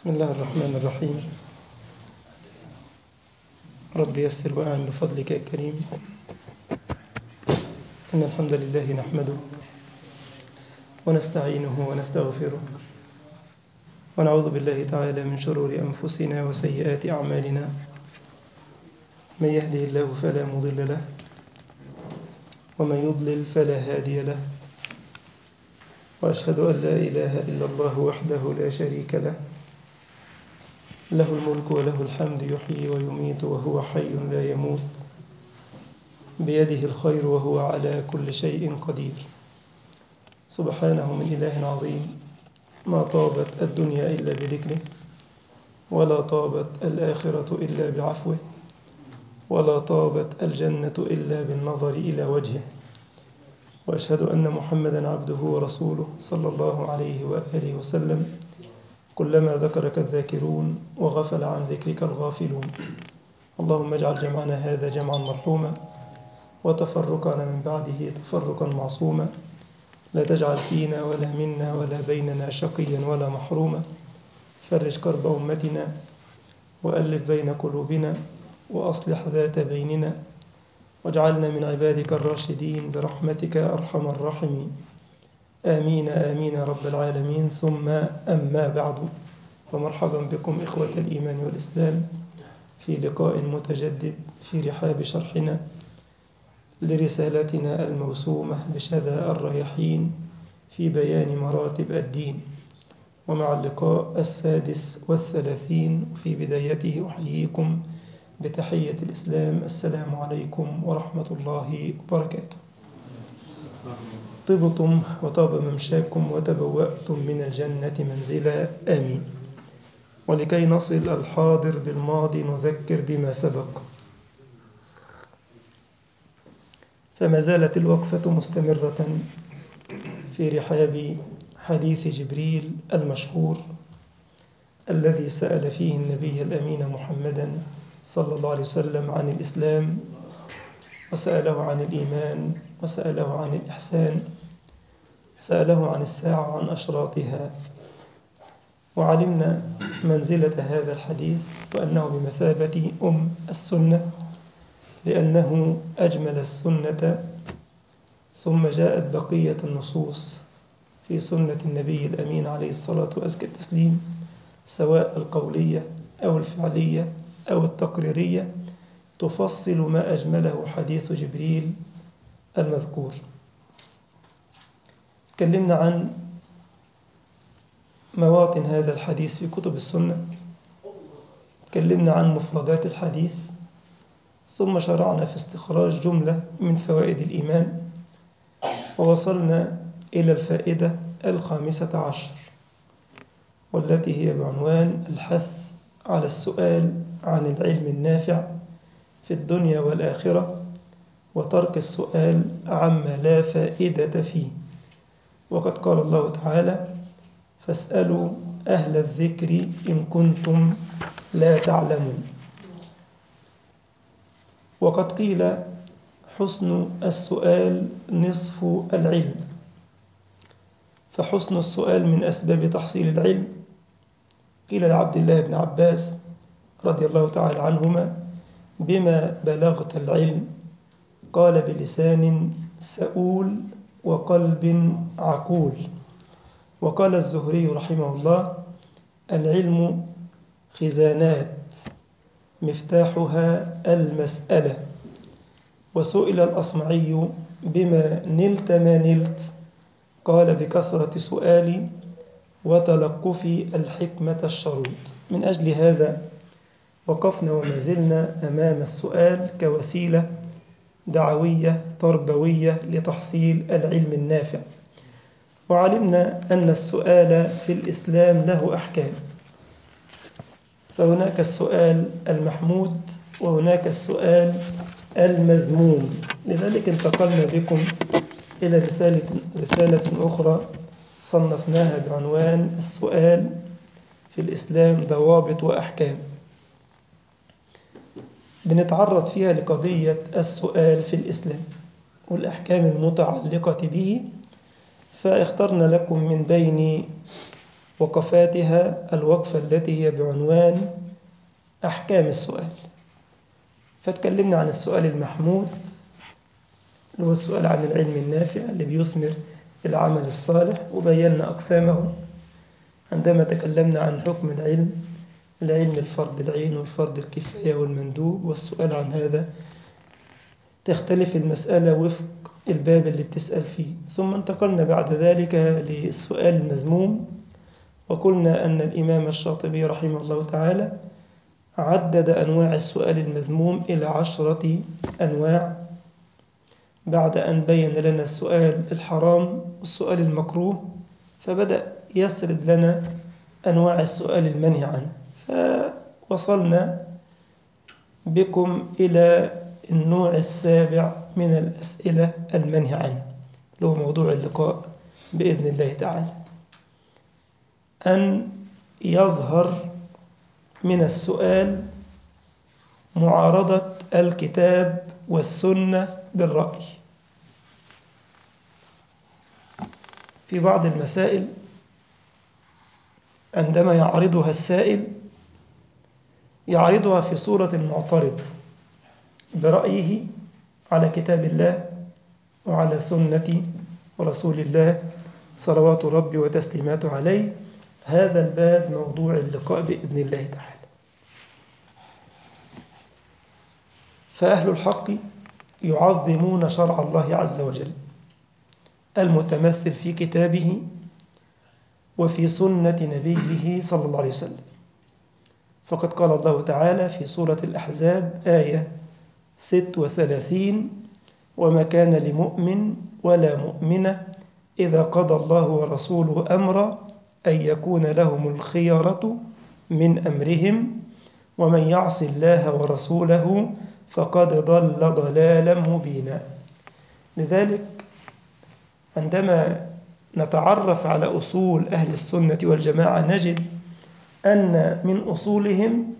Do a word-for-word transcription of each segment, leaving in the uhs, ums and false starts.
بسم الله الرحمن الرحيم. رب يسر وأعن بفضلك يا كريم. إن الحمد لله نحمده ونستعينه ونستغفره ونعوذ بالله تعالى من شرور أنفسنا وسيئات أعمالنا. من يهده الله فلا مضل له ومن يضلل فلا هادي له، وأشهد أن لا إله إلا الله وحده لا شريك له، له الملك وله الحمد يحيي ويميت وهو حي لا يموت، بيده الخير وهو على كل شيء قدير. سبحانه من إله عظيم، ما طابت الدنيا إلا بذكره، ولا طابت الآخرة إلا بعفوه، ولا طابت الجنة إلا بالنظر إلى وجهه. وأشهد أن محمدا عبده ورسوله صلى الله عليه وآله وسلم. كلما ذكرك الذاكرون وغفل عن ذكرك الغافلون. اللهم اجعل جمعنا هذا جمعا مرحوما، وتفرقنا من بعده تفرقا معصوما. لا تجعل فينا ولا منا ولا بيننا شقيا ولا محروما. فرج كرب أمتنا وألف بين قلوبنا وأصلح ذات بيننا، واجعلنا من عبادك الراشدين برحمتك أرحم الراحمين. آمين آمين رب العالمين. ثم أما بعد، فمرحبا بكم إخوة الإيمان والإسلام في لقاء متجدد في رحاب شرحنا لرسالتنا الموسومة بشذا الرياحين في بيان مراتب الدين، ومع اللقاء السادس والثلاثين. في بدايته أحييكم بتحية الإسلام: السلام عليكم ورحمة الله وبركاته. طبتم وطاب ممشاكم وتبوأتم من الجنة منزلا، آمين. ولكي نصل الحاضر بالماضي نذكر بما سبق. فما زالت الوقفة مستمرة في رحاب حديث جبريل المشهور الذي سأل فيه النبي الأمين محمدا صلى الله عليه وسلم عن الإسلام، وسأله عن الإيمان، وسأله عن الإحسان، سأله عن الساعة وعن أشراطها. وعلمنا منزلة هذا الحديث وأنه بمثابة أم السنة، لأنه أجمل السنة، ثم جاءت بقية النصوص في سنة النبي الأمين عليه الصلاة وأزكى التسليم، سواء القولية أو الفعلية أو التقريرية، تفصل ما أجمله حديث جبريل المذكور. تكلمنا عن مواطن هذا الحديث في كتب السنة، تكلمنا عن مفردات الحديث، ثم شرعنا في استخراج جملة من فوائد الإيمان، ووصلنا إلى الفائدة الخامسة عشر، والتي هي بعنوان الحث على السؤال عن العلم النافع في الدنيا والآخرة، وترك السؤال عما لا فائدة فيه. وقد قال الله تعالى: فاسألوا أهل الذكر إن كنتم لا تعلمون. وقد قيل: حسن السؤال نصف العلم. فحسن السؤال من أسباب تحصيل العلم. قيل لعبد الله بن عباس رضي الله تعالى عنهما: بما بلغت العلم؟ قال: بلسان سؤول وقلب عقول. وقال الزهري رحمه الله: العلم خزانات مفتاحها المسألة. وسئل الأصمعي: بما نلت ما نلت؟ قال: بكثرة سؤالي وتلقفي الحكمة الشرود. من أجل هذا وقفنا وما زلنا أمام السؤال كوسيلة دعوية تربوية لتحصيل العلم النافع. وعلمنا أن السؤال في الإسلام له أحكام، فهناك السؤال المحمود وهناك السؤال المذموم. لذلك انتقلنا بكم إلى رسالة, رسالة أخرى صنفناها بعنوان السؤال في الإسلام ضوابط وأحكام، بنتعرض فيها لقضية السؤال في الإسلام والأحكام المتعلقة به. فاخترنا لكم من بين وقفاتها الوقفة التي هي بعنوان أحكام السؤال. فتكلمنا عن السؤال المحمود اللي هو السؤال عن العلم النافع اللي بيثمر العمل الصالح، وبينا أقسامه عندما تكلمنا عن حكم العلم، العلم الفرض العين والفرض الكفاية والمندوب، والسؤال عن هذا تختلف المسألة وفق الباب اللي بتسأل فيه. ثم انتقلنا بعد ذلك للسؤال المذموم، وقلنا أن الإمام الشاطبي رحمه الله تعالى عدد أنواع السؤال المذموم إلى عشرة أنواع، بعد أن بين لنا السؤال الحرام والسؤال المكروه، فبدأ يسرد لنا أنواع السؤال المنهي عنه. فوصلنا بكم إلى النوع السابع من الأسئلة المنهي عنه، اللي هو موضوع اللقاء بإذن الله تعالى، أن يظهر من السؤال معارضة الكتاب والسنة بالرأي. في بعض المسائل عندما يعرضها السائل يعرضها في صورة المعترض برأيه على كتاب الله وعلى سنة رسول الله صلوات ربي وتسليماته عليه. هذا الباب موضوع اللقاء بإذن الله تعالى. فأهل الحق يعظمون شرع الله عز وجل المتمثل في كتابه وفي سنة نبيه صلى الله عليه وسلم. فقد قال الله تعالى في سورة الأحزاب آية ست وثلاثين: وما كان لمؤمن ولا مؤمنة إذا قضى الله ورسوله أمرا أن يكون لهم الخيرة من أمرهم ومن يعص الله ورسوله فقد ضل ضلالا مبينا. لذلك عندما نتعرف على أصول أهل السنة والجماعة نجد أن من أصولهم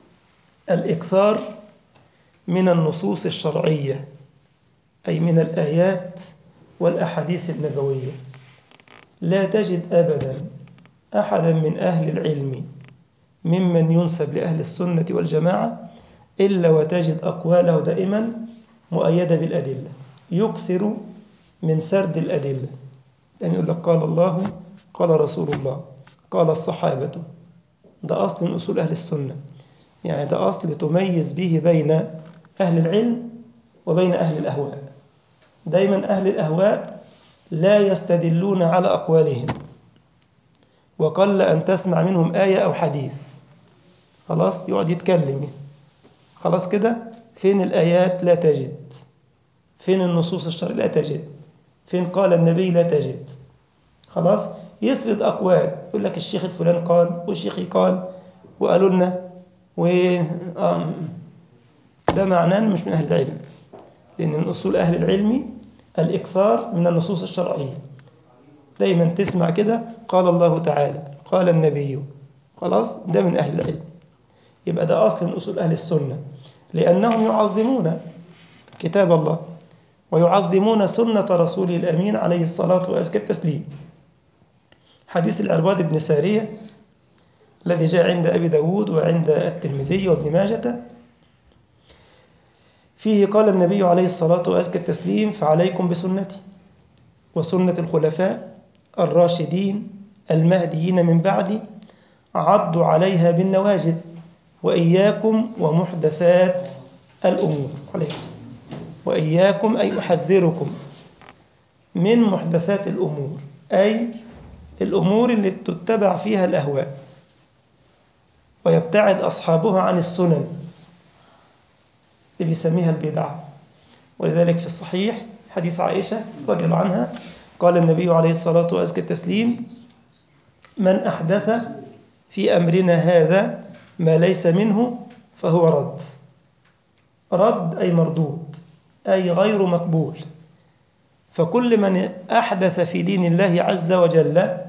الإكثار من النصوص الشرعية، أي من الآيات والأحاديث النبوية. لا تجد أبدا أحدا من أهل العلم ممن ينسب لأهل السنة والجماعة إلا وتجد أقواله دائما مؤيدة بالأدلة، يكثر من سرد الأدلة، يعني يقول لك قال الله قال رسول الله قال الصحابة. ده أصل من أصول أهل السنة، يعني ده أصل تميز به بين أهل العلم وبين أهل الأهواء. دايما أهل الأهواء لا يستدلون على أقوالهم، وقل أن تسمع منهم آية أو حديث، خلاص يقعد يتكلم، خلاص كده. فين الآيات؟ لا تجد. فين النصوص الشرعية؟ لا تجد. فين قال النبي؟ لا تجد. خلاص يسرد أقوال، يقول لك الشيخ الفلان قال والشيخ قال وقالوا لنا و... آه. ده معناه مش من أهل العلم، لأن من أصول أهل العلم الإكثار من النصوص الشرعية. دايما تسمع كده قال الله تعالى قال النبي، خلاص ده من أهل العلم. يبقى ده أصل من أصول أهل السنة، لأنهم يعظمون كتاب الله ويعظمون سنة رسوله الأمين عليه الصلاة وأزكى التسليم. حديث العرباض بن سارية الذي جاء عند أبي داود وعند الترمذي وابن ماجة، فيه قال النبي عليه الصلاة وأزكى التسليم: فعليكم بسنتي وسنة الخلفاء الراشدين المهديين من بعدي عضوا عليها بالنواجذ وإياكم ومحدثات الأمور. عليكم وإياكم أي أحذركم من محدثات الأمور، أي الأمور اللي تتبع فيها الأهواء ويبتعد أصحابها عن السنن اللي بيسميها البدعة. ولذلك في الصحيح حديث عائشة رضي الله عنها قال النبي عليه الصلاة وأزكى التسليم: من أحدث في أمرنا هذا ما ليس منه فهو رد. رد أي مردود، أي غير مقبول. فكل من أحدث في دين الله عز وجل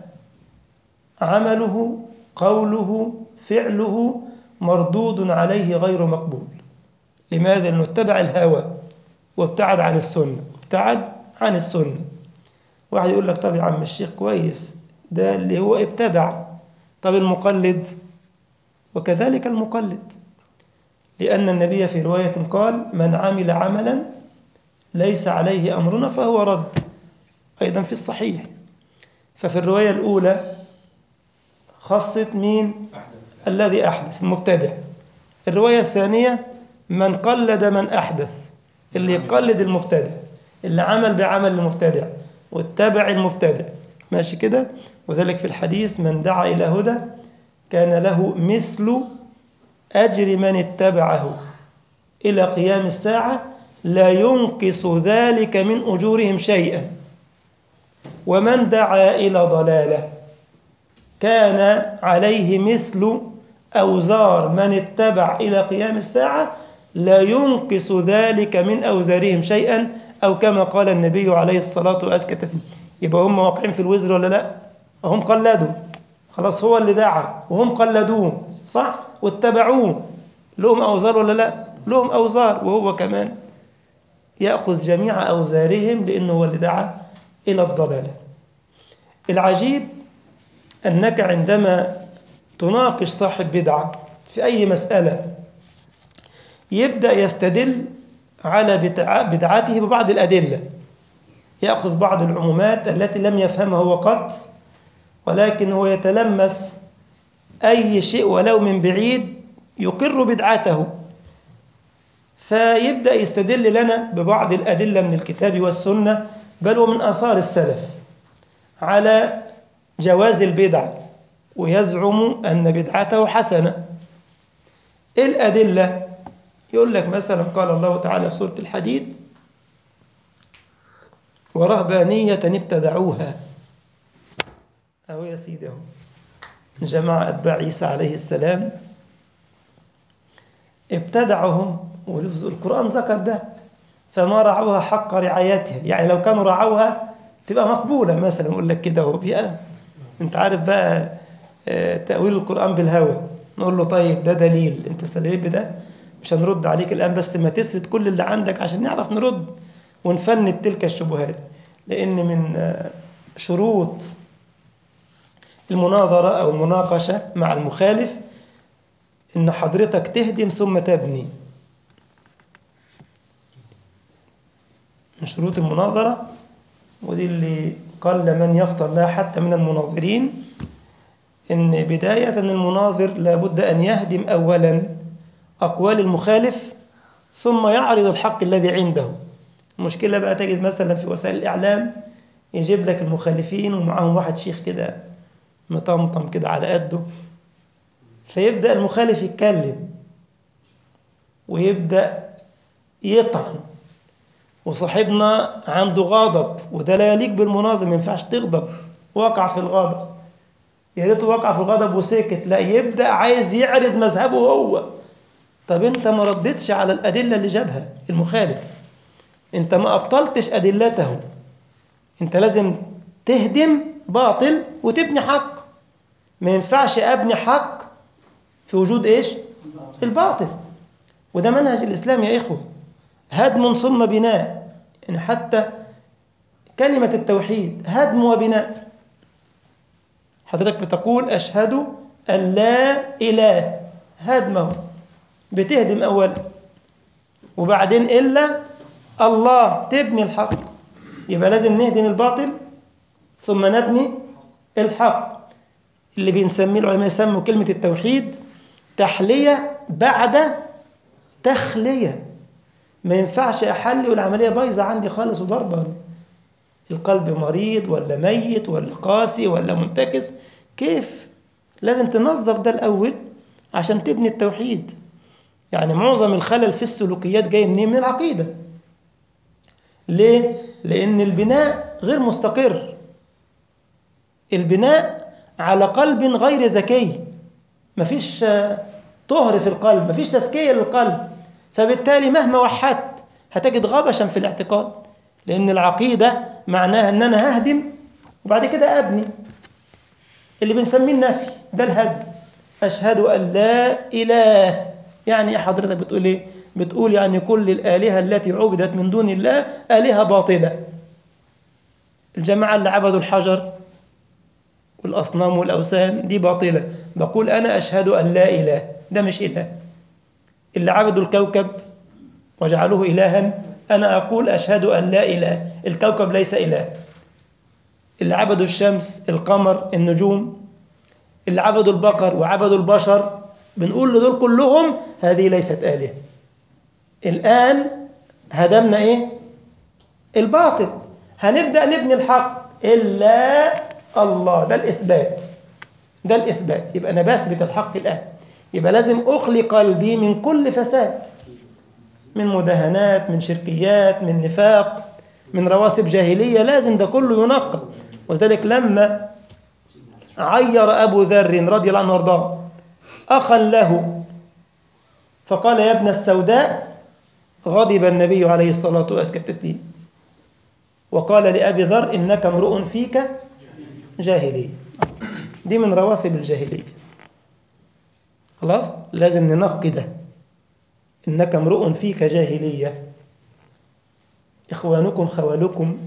عمله قوله فعله مردود عليه غير مقبول. لماذا؟ لأنه اتبع الهوى وابتعد عن السنة ابتعد عن السنة. واحد يقول لك طب يا عم الشيخ كويس، ده اللي هو ابتدع طب المقلد؟ وكذلك المقلد، لأن النبي في رواية قال: من عمل عملا ليس عليه أمرنا فهو رد، أيضا في الصحيح. ففي الرواية الأولى خصت مين؟ أحدث. الذي أحدث، المبتدع. الرواية الثانية من قلد من أحدث، اللي يقلد المبتدع، اللي عمل بعمل المبتدع واتبع المبتدع، ماشي كده. وذلك في الحديث: من دعا إلى هدى كان له مثل أجر من اتبعه إلى قيام الساعة لا ينقص ذلك من أجورهم شيئا، ومن دعا إلى ضلالة كان عليه مثل أوزار من اتبع إلى قيام الساعة لا ينقص ذلك من أوزارهم شيئا، أو كما قال النبي عليه الصلاة والسلام. يبقى هم واقعين في الوزر ولا لا؟ هم قلدوا، خلاص هو اللي دعا وهم قلدوه، صح؟ واتبعوه، لهم أوزار ولا لا؟ لهم أوزار، وهو كمان يأخذ جميع أوزارهم لأنه هو اللي دعا إلى الضلالة. العجيب أنك عندما تناقش صاحب بدعة في أي مسألة يبدأ يستدل على بدعته ببعض الأدلة، يأخذ بعض العمومات التي لم يفهمها هو قط، ولكن هو يتلمس أي شيء ولو من بعيد يقر بدعته، فيبدأ يستدل لنا ببعض الأدلة من الكتاب والسنة بل ومن آثار السلف على جواز البدع، ويزعم أن بدعته حسنة. إيه الأدلة؟ يقول لك مثلا قال الله تعالى في سورة الحديد: ورهبانية ابتدعوها. أهو يا سيدي، أهو جماعة أتباع عيسى عليه السلام ابتدعهم، والقرآن ذكر ده، فما رعوها حق رعايتها، يعني لو كانوا رعوها تبقى مقبولة مثلا. يقول لك كده، هو بيئة انت عارف بقى تأويل القرآن بالهوى، نقول له طيب ده دليل، انت استدلت بده، مش هنرد عليك الآن، بس ما تسرد كل اللي عندك عشان نعرف نرد ونفند تلك الشبهات. لأن من شروط المناظرة أو المناقشة مع المخالف إن حضرتك تهدم ثم تبني. من شروط المناظرة، ودي اللي قل من يفطر لها حتى من المناظرين، إن بداية المناظر لابد أن يهدم أولا أقوال المخالف ثم يعرض الحق الذي عنده. المشكلة بقى تجد مثلا في وسائل الإعلام يجيب لك المخالفين ومعهم واحد شيخ كده مطمطم كده على قده، فيبدأ المخالف يتكلم ويبدأ يطعن، وصاحبنا عنده غضب وده لا يليق بالمناظر، ما ينفعش تغضب، وقع في الغضب، يا ريته وقع في الغضب وسكت، لا يبدأ عايز يعرض مذهبه هو. طب انت ما ردتش على الأدلة اللي جابها المخالف، انت ما أبطلتش أدلته، انت لازم تهدم باطل وتبني حق. ما ينفعش أبني حق في وجود إيش؟ الباطل. وده منهج الإسلام يا إخوة، هدم ثم بناء. يعني حتى كلمة التوحيد هدم وبناء. حضرتك بتقول أشهد أن لا إله، هدمه، بتهدم أولا، وبعدين إلا الله تبني الحق. يبقى لازم نهدم الباطل ثم نبني الحق، اللي بنسميه العلماء يسموا كلمة التوحيد تحلية بعد تخلية. ما ينفعش أحلي والعملية بايظة عندي خالص وضربة، القلب مريض ولا ميت ولا قاسي ولا منتكس، كيف؟ لازم تنظف ده الأول عشان تبني التوحيد. يعني معظم الخلل في السلوكيات جاي منين؟ من العقيدة. ليه؟ لأن البناء غير مستقر، البناء على قلب غير ذكي، مفيش طهر في القلب، مفيش تزكية للقلب، فبالتالي مهما وحدت هتجد غبشا في الاعتقاد. لأن العقيدة معناها أن أنا ههدم وبعد كده أبني، اللي بنسميه النفي، ده الهدم. أشهد أن لا إله، يعني حضرتك بتقول إيه؟ بتقول يعني كل الآلهة التي عبدت من دون الله آلهة باطلة. الجماعة اللي عبدوا الحجر والأصنام والأوثان دي باطلة. بقول أنا أشهد أن لا إله، ده مش إله. اللي عبدوا الكوكب وجعلوه إلها، أنا أقول أشهد أن لا إله، الكوكب ليس إله. اللي عبدوا الشمس، القمر، النجوم، اللي عبدوا البقر وعبدوا البشر، بنقول لدول كلهم هذه ليست آلهة. الآن هدمنا إيه؟ الباطل، هنبدأ نبني الحق. إلا الله، ده الإثبات، ده الإثبات. يبقى أنا بثبت الحق الآن، يبقى لازم أخلي قلبي من كل فساد، من مداهنات، من شركيات، من نفاق، من رواسب جاهلية، لازم ده كله ينقى. وذلك لما عير أبو ذر رضي الله عنه وارضاه أخا له فقال يا ابن السوداء، غضب النبي عليه الصلاة وأزكى التسليم وقال لأبي ذر إنك امرؤ فيك جاهلية. دي من رواسب الجاهلية، خلاص لازم ننقي ده. إنك امرؤ فيك جاهلية، إخوانكم خوالكم،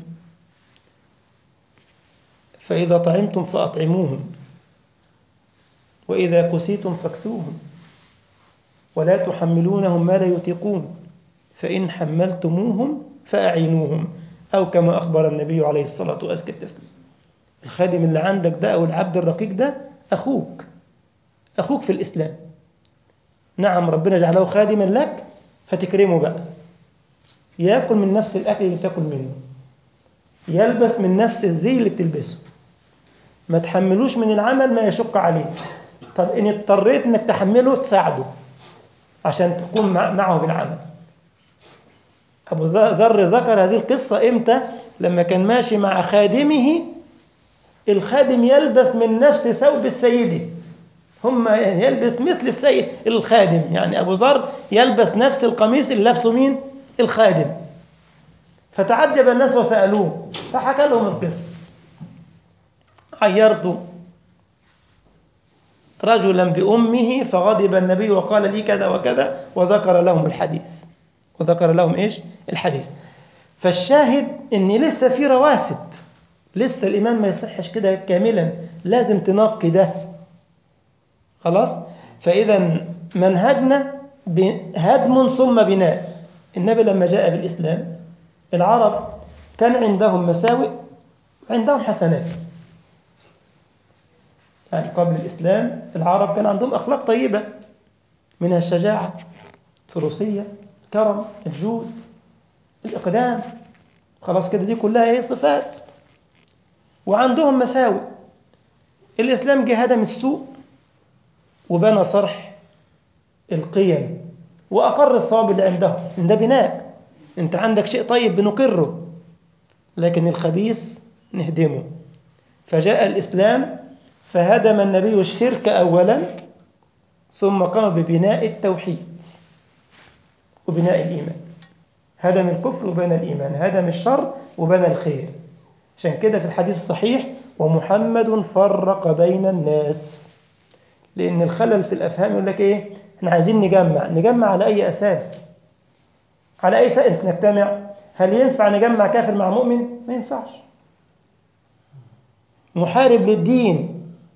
فإذا طعمتم فأطعموهم، وإذا كسيتم فاكسوهم، ولا تحملونهم ما لا يطيقون، فإن حملتموهم فأعينوهم، أو كما أخبر النبي عليه الصلاة وأزكى التسليم. الخادم اللي عندك ده أو العبد الرقيق ده أخوك، أخوك في الإسلام. نعم ربنا جعله خادما لك، فتكرمه بقى، يأكل من نفس الأكل اللي تأكل منه، يلبس من نفس الزي اللي بتلبسه، ما تحملوش من العمل ما يشق عليه. طب إن اضطريت إنك تحمله تساعده عشان تكون معه بالعمل. أبو ذر ذكر هذه القصة إمتى؟ لما كان ماشي مع خادمه، الخادم يلبس من نفس ثوب السيد، هم يعني يلبس مثل السيد الخادم، يعني أبو ذر يلبس نفس القميص اللي لابسه مين؟ الخادم. فتعجب الناس وسألوه، فحكى لهم القصة. عيرت رجلا بأمه فغضب النبي وقال لي كذا وكذا، وذكر لهم الحديث، وذكر لهم إيش؟ الحديث. فالشاهد إن لسه في رواسب، لسه الإيمان ما يصحش كده كاملا، لازم تنقي ده، خلاص. فإذا منهجنا هدم ثم بناء. النبي لما جاء بالإسلام العرب كان عندهم مساوئ وعندهم حسنات. يعني قبل الإسلام العرب كان عندهم أخلاق طيبة، منها الشجاعة، الفروسية، الكرم، الجود، الإقدام، خلاص كده، دي كلها ايه؟ صفات. وعندهم مساوئ. الإسلام جه هدم السوء وبنى صرح القيم وأقر الصواب اللي عندهم. ده بناء. أنت عندك شيء طيب بنقره، لكن الخبيث نهدمه. فجاء الإسلام فهدم النبي الشرك أولا، ثم قام ببناء التوحيد وبناء الإيمان. هدم الكفر وبنى الإيمان، هدم الشر وبنى الخير. عشان كده في الحديث الصحيح ومحمد فرق بين الناس. لأن الخلل في الأفهام يقول لك إيه؟ إحنا عايزين نجمع. نجمع على أي أساس؟ على أي أساس نجتمع؟ هل ينفع نجمع كافر مع مؤمن؟ ما ينفعش. محارب للدين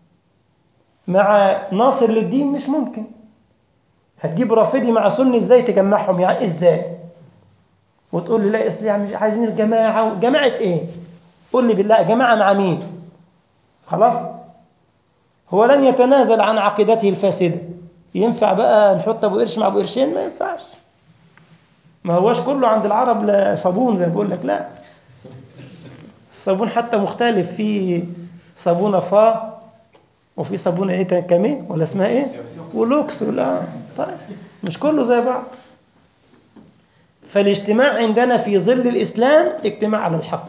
مع ناصر للدين مش ممكن. هتجيب رافضي مع سني إزاي تجمعهم؟ يعني إزاي؟ وتقول لي لا إسلام مش عايزين الجماعة. جماعة إيه؟ قول لي بالله جماعة مع مين؟ خلاص. هو لن يتنازل عن عقيدته الفاسدة. ينفع بقى نحط أبو قرش مع أبو قرشين؟ ما ينفعش. ما هوش كله عند العرب لا صابون زي ما بقول لك، لا. الصابون حتى مختلف، في صابونة فا وفي صابونة ايه كامي ولا اسمها ايه ولوكس ولا. طيب مش كله زي بعض. فالاجتماع عندنا في ظل الإسلام اجتماع على الحق.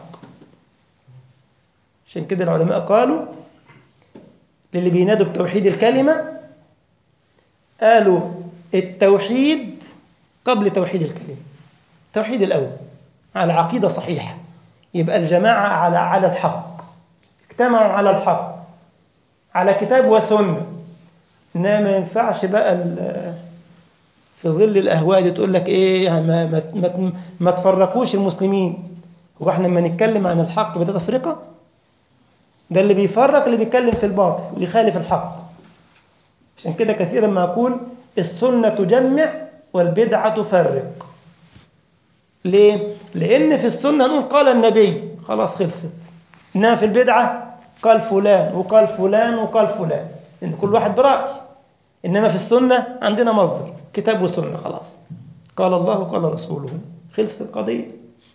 عشان كده العلماء قالوا للي بينادوا بتوحيد الكلمة، قالوا التوحيد قبل توحيد الكلمة. التوحيد الأول على عقيدة صحيحة، يبقى الجماعة على على الحق، اجتمعوا على الحق على كتاب وسنة. إنما ما ينفعش بقى في ظل الأهواء دي تقول لك إيه ما, ما, ما, ما تفرقوش المسلمين. هو احنا لما نتكلم عن الحق بدأ تفرقة؟ ده اللي بيفرق اللي بيتكلم في الباطل ويخالف الحق. عشان كده كثيرا ما أقول السنة تجمع والبدعة تفرق. ليه؟ لأن في السنة نقول قال النبي خلاص خلصت، إنما في البدعة قال فلان وقال فلان وقال فلان، إن كل واحد برأي. إنما في السنة عندنا مصدر كتاب وسنة، خلاص قال الله وقال رسوله، خلصت القضية.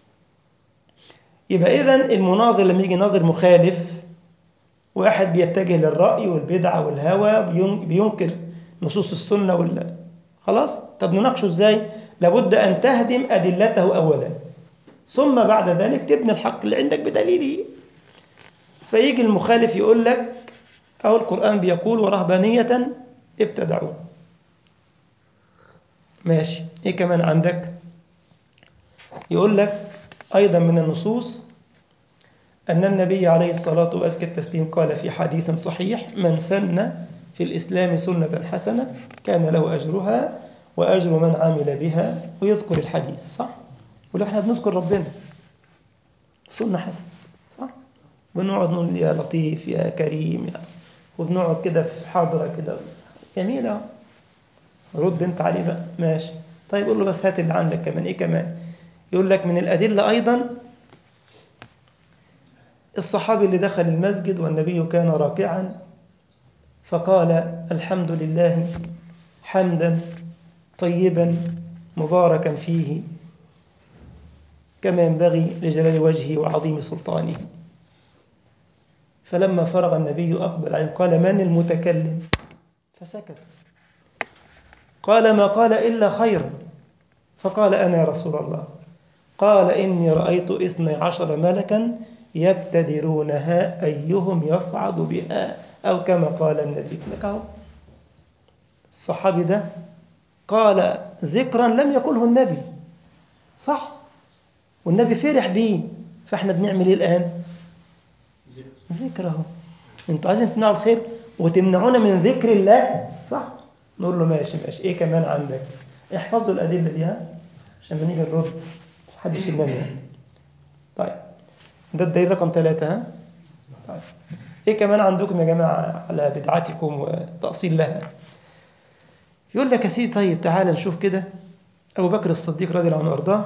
يبقى إذن المناظر لما يجي ناظر مخالف، واحد بيتجه للرأي والبدعة والهوى، بينكر نصوص السنة ولا خلاص، طب نناقشه إزاي؟ لابد أن تهدم أدلته أولا، ثم بعد ذلك تبني الحق اللي عندك بدليله. فيجي المخالف يقول لك أو القرآن بيقول ورهبانية ابتدعوا. ماشي، إيه كمان عندك؟ يقول لك أيضا من النصوص أن النبي عليه الصلاة وأزكى التسليم قال في حديث صحيح: من سن في الإسلام سنة حسنة كان له أجرها وأجر من عمل بها، ويذكر الحديث، صح؟ ولكن احنا بنذكر ربنا سنة حسنة، صح؟ بنقعد نقول يا لطيف يا كريم يا، وبنقعد كده في حاضرة كده جميلة، رد انت عليه بقى. ماشي، طيب قول له بس هات اللي عندك كمان. ايه كمان؟ يقول لك من الأدلة أيضا الصحابي اللي دخل المسجد والنبي كان راكعا فقال الحمد لله حمدا طيبا مباركا فيه كما ينبغي لجلال وجهه وعظيم سلطانه. فلما فرغ النبي أقبل عليه قال من المتكلم؟ فسكت. قال ما قال إلا خيرا. فقال أنا يا رسول الله. قال إني رأيت اثني عشر ملكا يبتدرونها أيهم يصعد بها، أو كما قال النبي. لك أهو الصحابي ده قال ذكرا لم يقله النبي، صح؟ والنبي فرح بيه. فإحنا بنعمل إيه الآن؟ ذكره. أنتوا عايزين تمنعوا الخير وتمنعونا من ذكر الله، صح؟ نقول له ماشي ماشي، إيه كمان عندك؟ احفظوا الأدلة دي ها عشان ما نيجي نرد محدش ينام. طيب ده الدليل رقم ثلاثة ها؟ طيب إيه كمان عندكم يا جماعة على بدعتكم وتأصيل لها؟ يقول لك يا سيدي طيب تعال نشوف كده. أبو بكر الصديق رضي الله عنه وأرضاه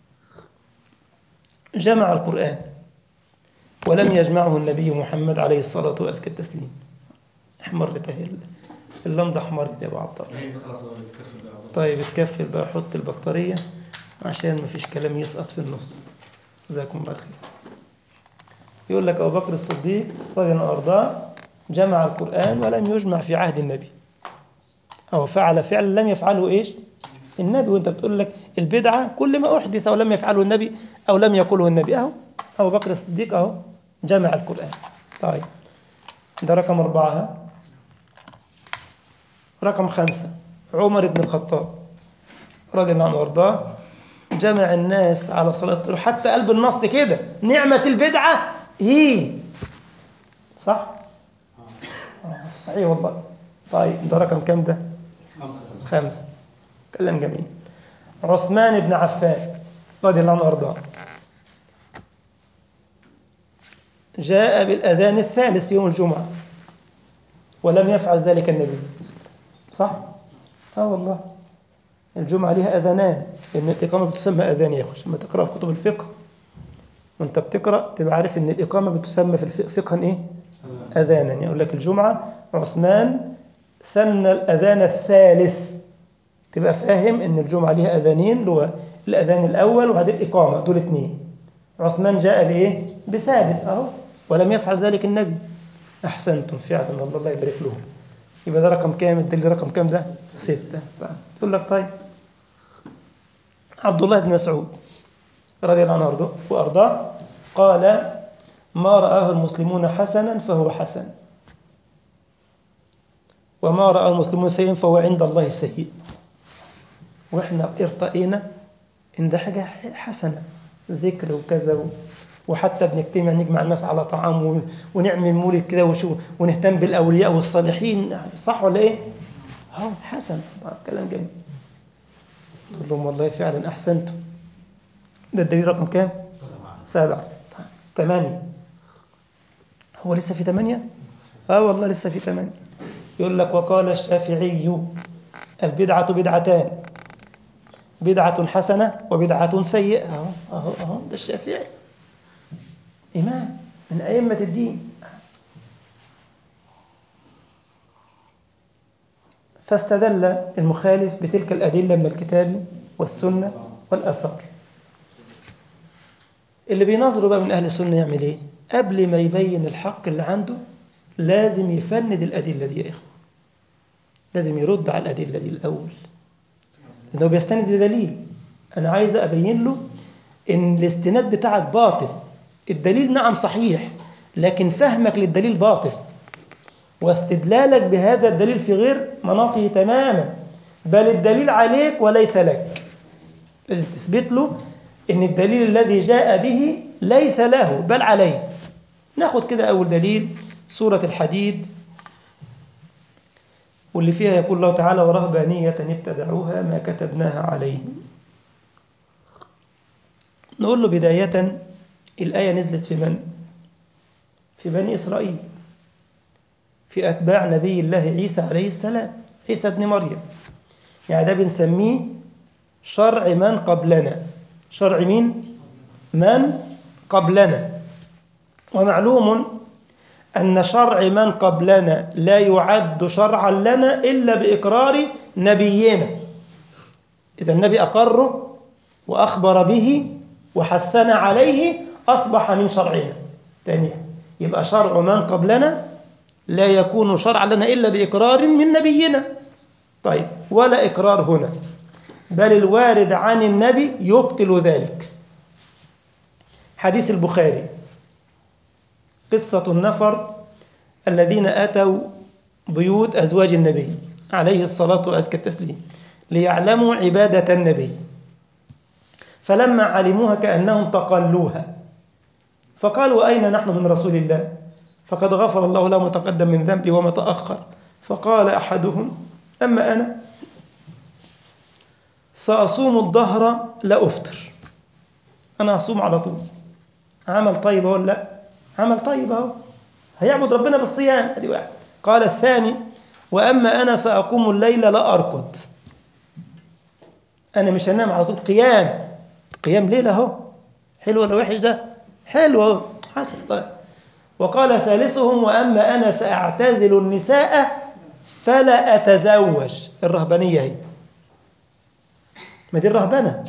جمع القرآن ولم يجمعه النبي محمد عليه الصلاة وأزكى التسليم. احمرت اهي اللمضة، احمرت يا أبو عبد الله. طيب اتكفل بقى، حط البطارية عشان ما فيش كلام يسقط في النص. جزاكم الله خير. يقول لك أبو بكر الصديق رضي الله عنه وأرضاه جمع القرآن ولم يجمع في عهد النبي، أو فعل فعل لم يفعله إيش النبي. وانت بتقول لك البدعة كل ما أحدث ولم يفعله النبي أو لم يقوله النبي. أهو أبو بكر الصديق أهو جمع القرآن. طيب ده رقم أربعة. رقم خمسة عمر بن الخطاب رضي الله عنه وارضاه جمع الناس على صلاة، حتى قلب النص كده نعمة البدعة هي، صح؟ آه صحيح والله. طيب ده رقم كم ده؟ خمسة. كلام جميل. عثمان بن عفان رضي الله عنه وارضاه جاء بالأذان الثالث يوم الجمعة ولم يفعل ذلك النبي، صح؟ اه والله الجمعة لها أذانان، لأن الإقامة بتسمى أذان يا أخوش. لما تقرأ في كتب الفقه وأنت بتقرأ تبقى عارف أن الإقامة بتسمى في الفقه إيه؟ أذانا. يعني يقول لك الجمعة عثمان سن الأذان الثالث، تبقى فاهم أن الجمعة لها أذانين، اللي الأذان الأول وهذه الإقامة، دول اثنين. عثمان جاء بإيه؟ بثالث أهو، ولم يفعل ذلك النبي. أحسنتم فعلا والله، الله يبارك لهم. يبقى ده رقم كام؟ الدليل رقم كام ده؟ ستة. تقول لك طيب عبد الله بن مسعود رضي الله عنه وأرضاه قال ما رآه المسلمون حسنا فهو حسن، وما رأى المسلمون سيئا فهو عند الله سيء. وإحنا ارتقينا إن ده حاجة حسنة، ذكر وكذا، وحتى بنجتمع نجمع الناس على طعام ونعمل مولد كده وشو ونهتم بالأولياء والصالحين، صح ولا إيه؟ هو حسن، كلام جميل. تقول لهم والله فعلا أحسنتم. ده الدليل رقم كام؟ سبعة. سبعة. ثمانية هو لسه في ثمانية؟ آه والله لسه في ثمانية. يقول لك وقال الشافعي البدعة بدعتان، بدعة حسنة وبدعة سيئة. أهو أهو أهو ده الشافعي إمام من أئمة الدين. فاستدل المخالف بتلك الأدلة من الكتاب والسنة والأثار. اللي بينظروا بقى من أهل السنة يعمل إيه؟ قبل ما يبين الحق اللي عنده لازم يفند الأدلة دي يا إخوة، لازم يرد على الأدلة دي الأول، لأنه بيستند لدليل. أنا عايز أبين له إن الاستناد بتاعك باطل. الدليل نعم صحيح، لكن فهمك للدليل باطل، واستدلالك بهذا الدليل في غير مناطه تماما، بل الدليل عليك وليس لك. لازم تثبت له إن الدليل الذي جاء به ليس له بل عليه. ناخد كده أول دليل سورة الحديد، واللي فيها يقول الله تعالى ورهبانية ابتدعوها ما كتبناها عليهم. نقول له بداية الآية نزلت في من؟ في بني إسرائيل، في أتباع نبي الله عيسى عليه السلام، عيسى ابن مريم. يعني ده بنسميه شرع من قبلنا. شرع مين؟ من قبلنا. ومعلوم أن شرع من قبلنا لا يعد شرعا لنا إلا بإقرار نبينا. إذا النبي أقره وأخبر به وحثنا عليه أصبح من شرعنا. تاني يبقى شرع من قبلنا لا يكون شرعا لنا إلا بإقرار من نبينا. طيب ولا إقرار هنا، بل الوارد عن النبي يبطل ذلك. حديث البخاري قصة النفر الذين أتوا بيوت أزواج النبي عليه الصلاة وأزكى التسليم ليعلموا عبادة النبي، فلما علموها كأنهم تقلوها، فقالوا أين نحن من رسول الله؟ فقد غفر الله له ما تقدم من ذنبي وما تأخر. فقال أحدهم أما أنا سأصوم الظهر لا أفطر. أنا أصوم على طول. عمل طيب ولا لا؟ عمل طيب أهو، هيعبد ربنا بالصيام. هذه واحد. قال الثاني وأما أنا سأقوم الليل لا أرقد. أنا مش هنام على طول، قيام قيام ليلة أهو. حلو ولا وحش ده؟ حلو أهو، حسن. طيب. وقال ثالثهم وأما أنا سأعتزل النساء فلا أتزوج. الرهبانية هي، ما دي الرهبنة.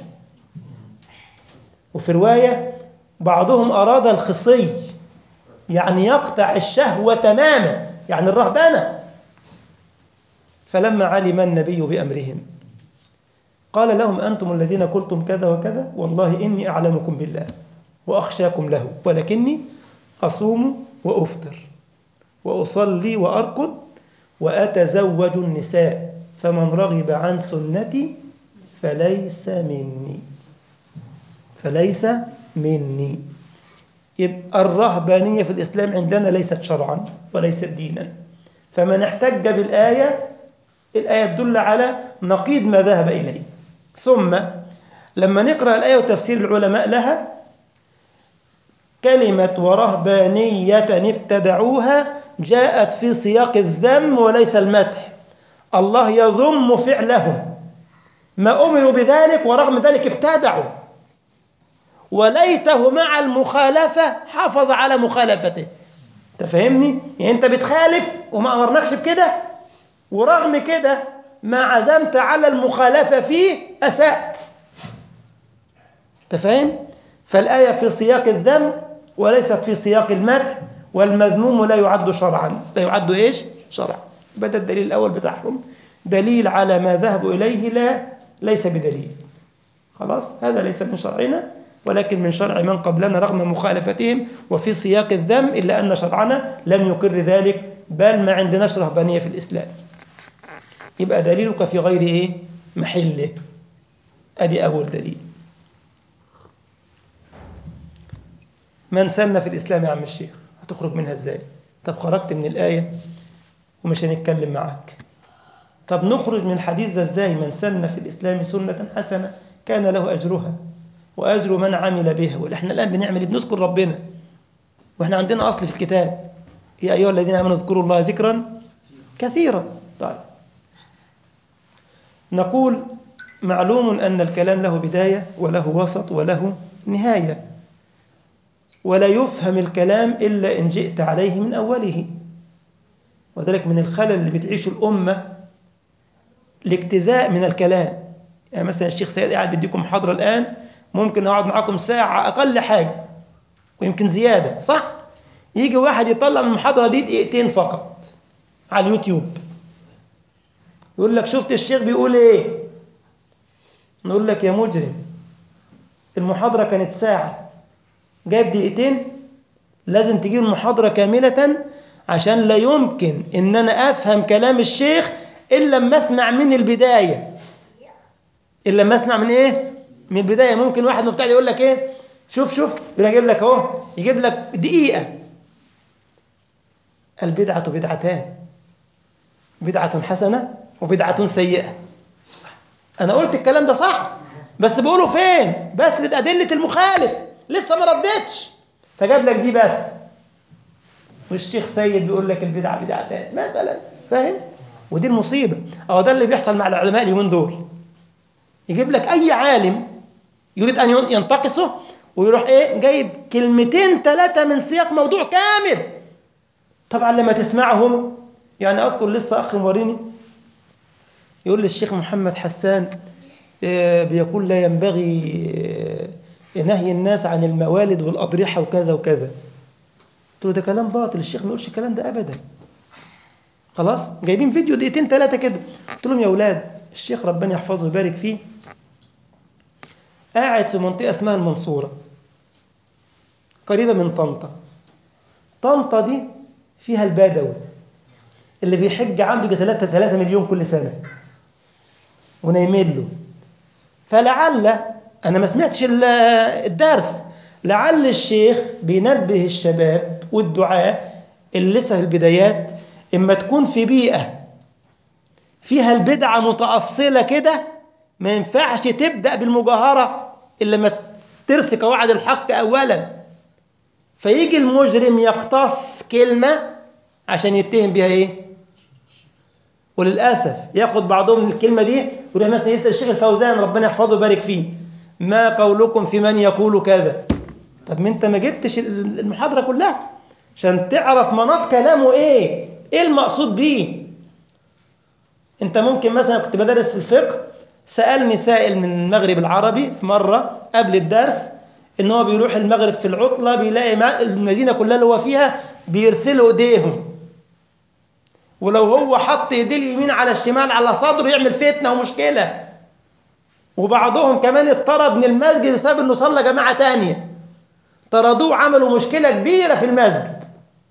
وفي رواية بعضهم أراد الخصي، يعني يقطع الشهوة تماما، يعني الرهبنة. فلما علم النبي بأمرهم قال لهم أنتم الذين قلتم كذا وكذا، والله إني أعلمكم بالله وأخشاكم له، ولكني أصوم وأفطر وأصلي وأرقد وأتزوج النساء، فمن رغب عن سنتي فليس مني فليس مني. يبقى الرهبانية في الإسلام عندنا ليست شرعا وليست دينا. فمن احتج بالآية، الآية تدل على نقيض ما ذهب إليه. ثم لما نقرأ الآية وتفسير العلماء لها، كلمة ورهبانية ابتدعوها جاءت في سياق الذم وليس المدح. الله يذم فعلهم، ما أمروا بذلك ورغم ذلك ابتدعوا، وليته مع المخالفة حافظ على مخالفته. تفهمني؟ يعني أنت بتخالف وما أمرناكش بكده، ورغم كده ما عزمت على المخالفة فيه أسأت. تفهم؟ فالآية في سياق الذم وليست في سياق المدح، والمذموم لا يعد شرعا. لا يعد إيش؟ شرعا. بدأ الدليل الأول بتاعهم دليل على ما ذهبوا إليه، لا ليس بدليل. خلاص، هذا ليس من شرعنا ولكن من شرع من قبلنا رغم مخالفتهم وفي سياق الذم، إلا أن شرعنا لم يقر ذلك، بل ما عندناش رهبانية في الإسلام. يبقى دليلك في غير إيه؟ محله. أدي أول دليل. من سن في الإسلام يا عم الشيخ؟ هتخرج منها إزاي؟ طب خرجت من الآية ومش هنتكلم معك. طب نخرج من الحديث ده إزاي؟ من سن في الإسلام سنة حسنة كان له أجرها وأجر من عمل بها. وإحنا الآن بنعمل بنذكر ربنا، وإحنا عندنا أصل في الكتاب يا أيها الذين آمنوا اذكروا الله ذكرا كثيرا. طيب نقول معلوم أن الكلام له بداية وله وسط وله نهاية، ولا يفهم الكلام إلا إن جئت عليه من أوله. وذلك من الخلل اللي بتعيش الأمة الاجتزاء من الكلام. يعني مثلا الشيخ سيد قاعد بيديكم محاضرة الآن، ممكن أقعد معاكم ساعة أقل حاجة ويمكن زيادة، صح؟ يجي واحد يطلع من المحاضرة دي دقيقتين فقط على اليوتيوب، يقول لك شفت الشيخ بيقول إيه؟ نقول لك يا مجرم، المحاضرة كانت ساعة، جايب دقيقتين؟ لازم تجيب المحاضرة كاملة، عشان لا يمكن إن أنا أفهم كلام الشيخ إلا لما أسمع من البداية. إلا لما أسمع من إيه؟ من البداية. ممكن واحد مبتدئ يقول لك إيه؟ شوف شوف يجيب لك أهو، يجيب لك دقيقة. البدعة بدعتان، بدعة حسنة وبدعة سيئة. أنا قلت الكلام ده صح، بس بقوله فين؟ بس لأدلة المخالف لسه ما ردتش، فجاب لك دي بس. والشيخ سيد بيقول لك البدعة بدعتان مثلا، فاهم؟ ودي المصيبة. أو ده اللي بيحصل مع العلماء اليومين دول، يجيب لك أي عالم يريد أن ينتقصه ويروح إيه جايب كلمتين ثلاثة من سياق موضوع كامل. طبعا لما تسمعهم، يعني أذكر لسه أخ موريني يقول لي الشيخ محمد حسان بيقول لا ينبغي نهي الناس عن الموالد والأضرحة وكذا وكذا. قلت له ده كلام باطل، الشيخ ما يقولش الكلام ده أبدا. خلاص جايبين فيديو دقيقتين ثلاثة كده. قلت لهم يا أولاد، الشيخ ربنا يحفظه ويبارك فيه قاعد في منطقة اسمها المنصورة قريبة من طنطا. طنطا دي فيها البدوي اللي بيحج عنده ثلاثة مليون كل سنة ونايمين له. فلعل أنا ما سمعتش الدرس، لعل الشيخ بينبه الشباب والدعاء اللي لسه في البدايات، إما تكون في بيئة فيها البدعة متأصلة كده، ما ينفعش تبدأ بالمجاهرة إلا ما ترسي قواعد الحق أولا. فيجي المجرم يقتص كلمة عشان يتهم بها إيه؟ وللأسف ياخد بعضهم الكلمة دي ويروح مثلا يسأل الشيخ الفوزان ربنا يحفظه ويبارك فيه ما قولكم في من يقول كذا. طب ما انت ما جبتش المحاضرة كلها عشان تعرف مناط كلامه ايه، ايه المقصود بيه. انت ممكن مثلا كنت بدرس في الفقه، سألني سائل من المغرب العربي في مرة قبل الدرس ان هو بيروح المغرب في العطلة بيلاقي المدينة كلها اللي هو فيها بيرسلوا ايديهم، ولو هو حط ايديه اليمين على الشمال على صدره يعمل فتنة ومشكلة. وبعضهم كمان اتطرد من المسجد بسبب انه صلى جماعة تانية، طردوه عملوا مشكلة كبيرة في المسجد.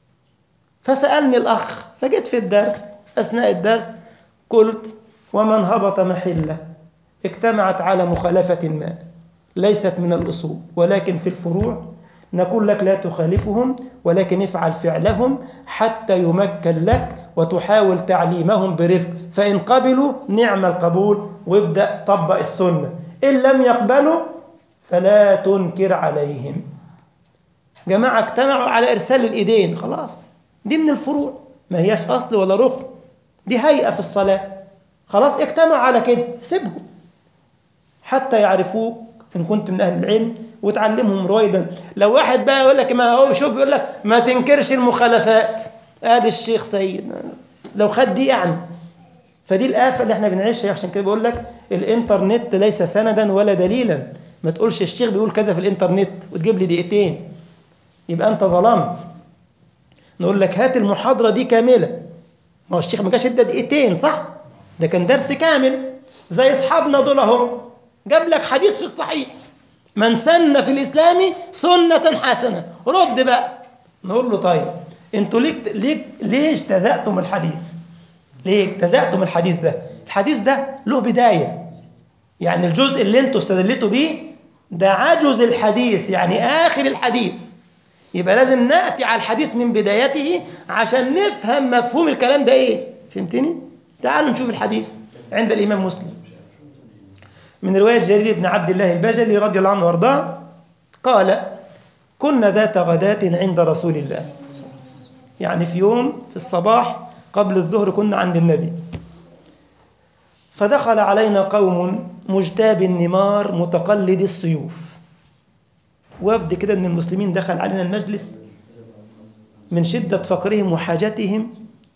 فسألني الأخ، فجيت في الدرس أثناء الدرس قلت ومن هبط محلة اجتمعت على مخالفة ما ليست من الأصول ولكن في الفروع، نقول لك لا تخالفهم ولكن افعل فعلهم حتى يمكن لك وتحاول تعليمهم برفق، فإن قبلوا نعم القبول وابدأ طبق السنة، إن لم يقبلوا فلا تنكر عليهم. جماعة اجتمعوا على إرسال الإيدين، خلاص دي من الفروع، ما هياش أصل ولا ركن، دي هيئة في الصلاة، خلاص اجتمعوا على كده سيبهم حتى يعرفوك إن كنت من أهل العلم وتعلمهم رويدا. لو واحد بقى يقول لك ما هو شوف بيقول لك ما تنكرش المخالفات، ادي الشيخ سيد لو خد دي يعني. فدي الآفة اللي احنا بنعيشها. عشان كده بقول لك الانترنت ليس سندا ولا دليلا. ما تقولش الشيخ بيقول كذا في الانترنت وتجيب لي دقيقتين يبقى انت ظلمت. نقول لك هات المحاضرة دي كاملة، ما هو الشيخ ما كانش ادى دقيقتين صح، ده كان درس كامل. زي اصحابنا دول اهو جاب لك حديث في الصحيح من سن في الإسلام سنة حسنة، رد بقى. نقول له طيب انتوا ليه ليه ليه اجتزأتم الحديث؟ ليه اجتزأتم الحديث ده؟ الحديث ده له بداية، يعني الجزء اللي انتوا استدلتوا بيه ده عجز الحديث، يعني آخر الحديث. يبقى لازم نأتي على الحديث من بدايته عشان نفهم مفهوم الكلام ده ايه. فهمتني؟ تعالوا نشوف الحديث عند الإمام مسلم من رواية جرير بن عبد الله البجلي رضي الله عنه وارضاه قال كنا ذات غداة عند رسول الله. يعني في يوم في الصباح قبل الظهر كنا عند النبي، فدخل علينا قوم مجتاب النمار متقلد السيوف، وفد كده من المسلمين دخل علينا المجلس من شدة فقرهم وحاجتهم،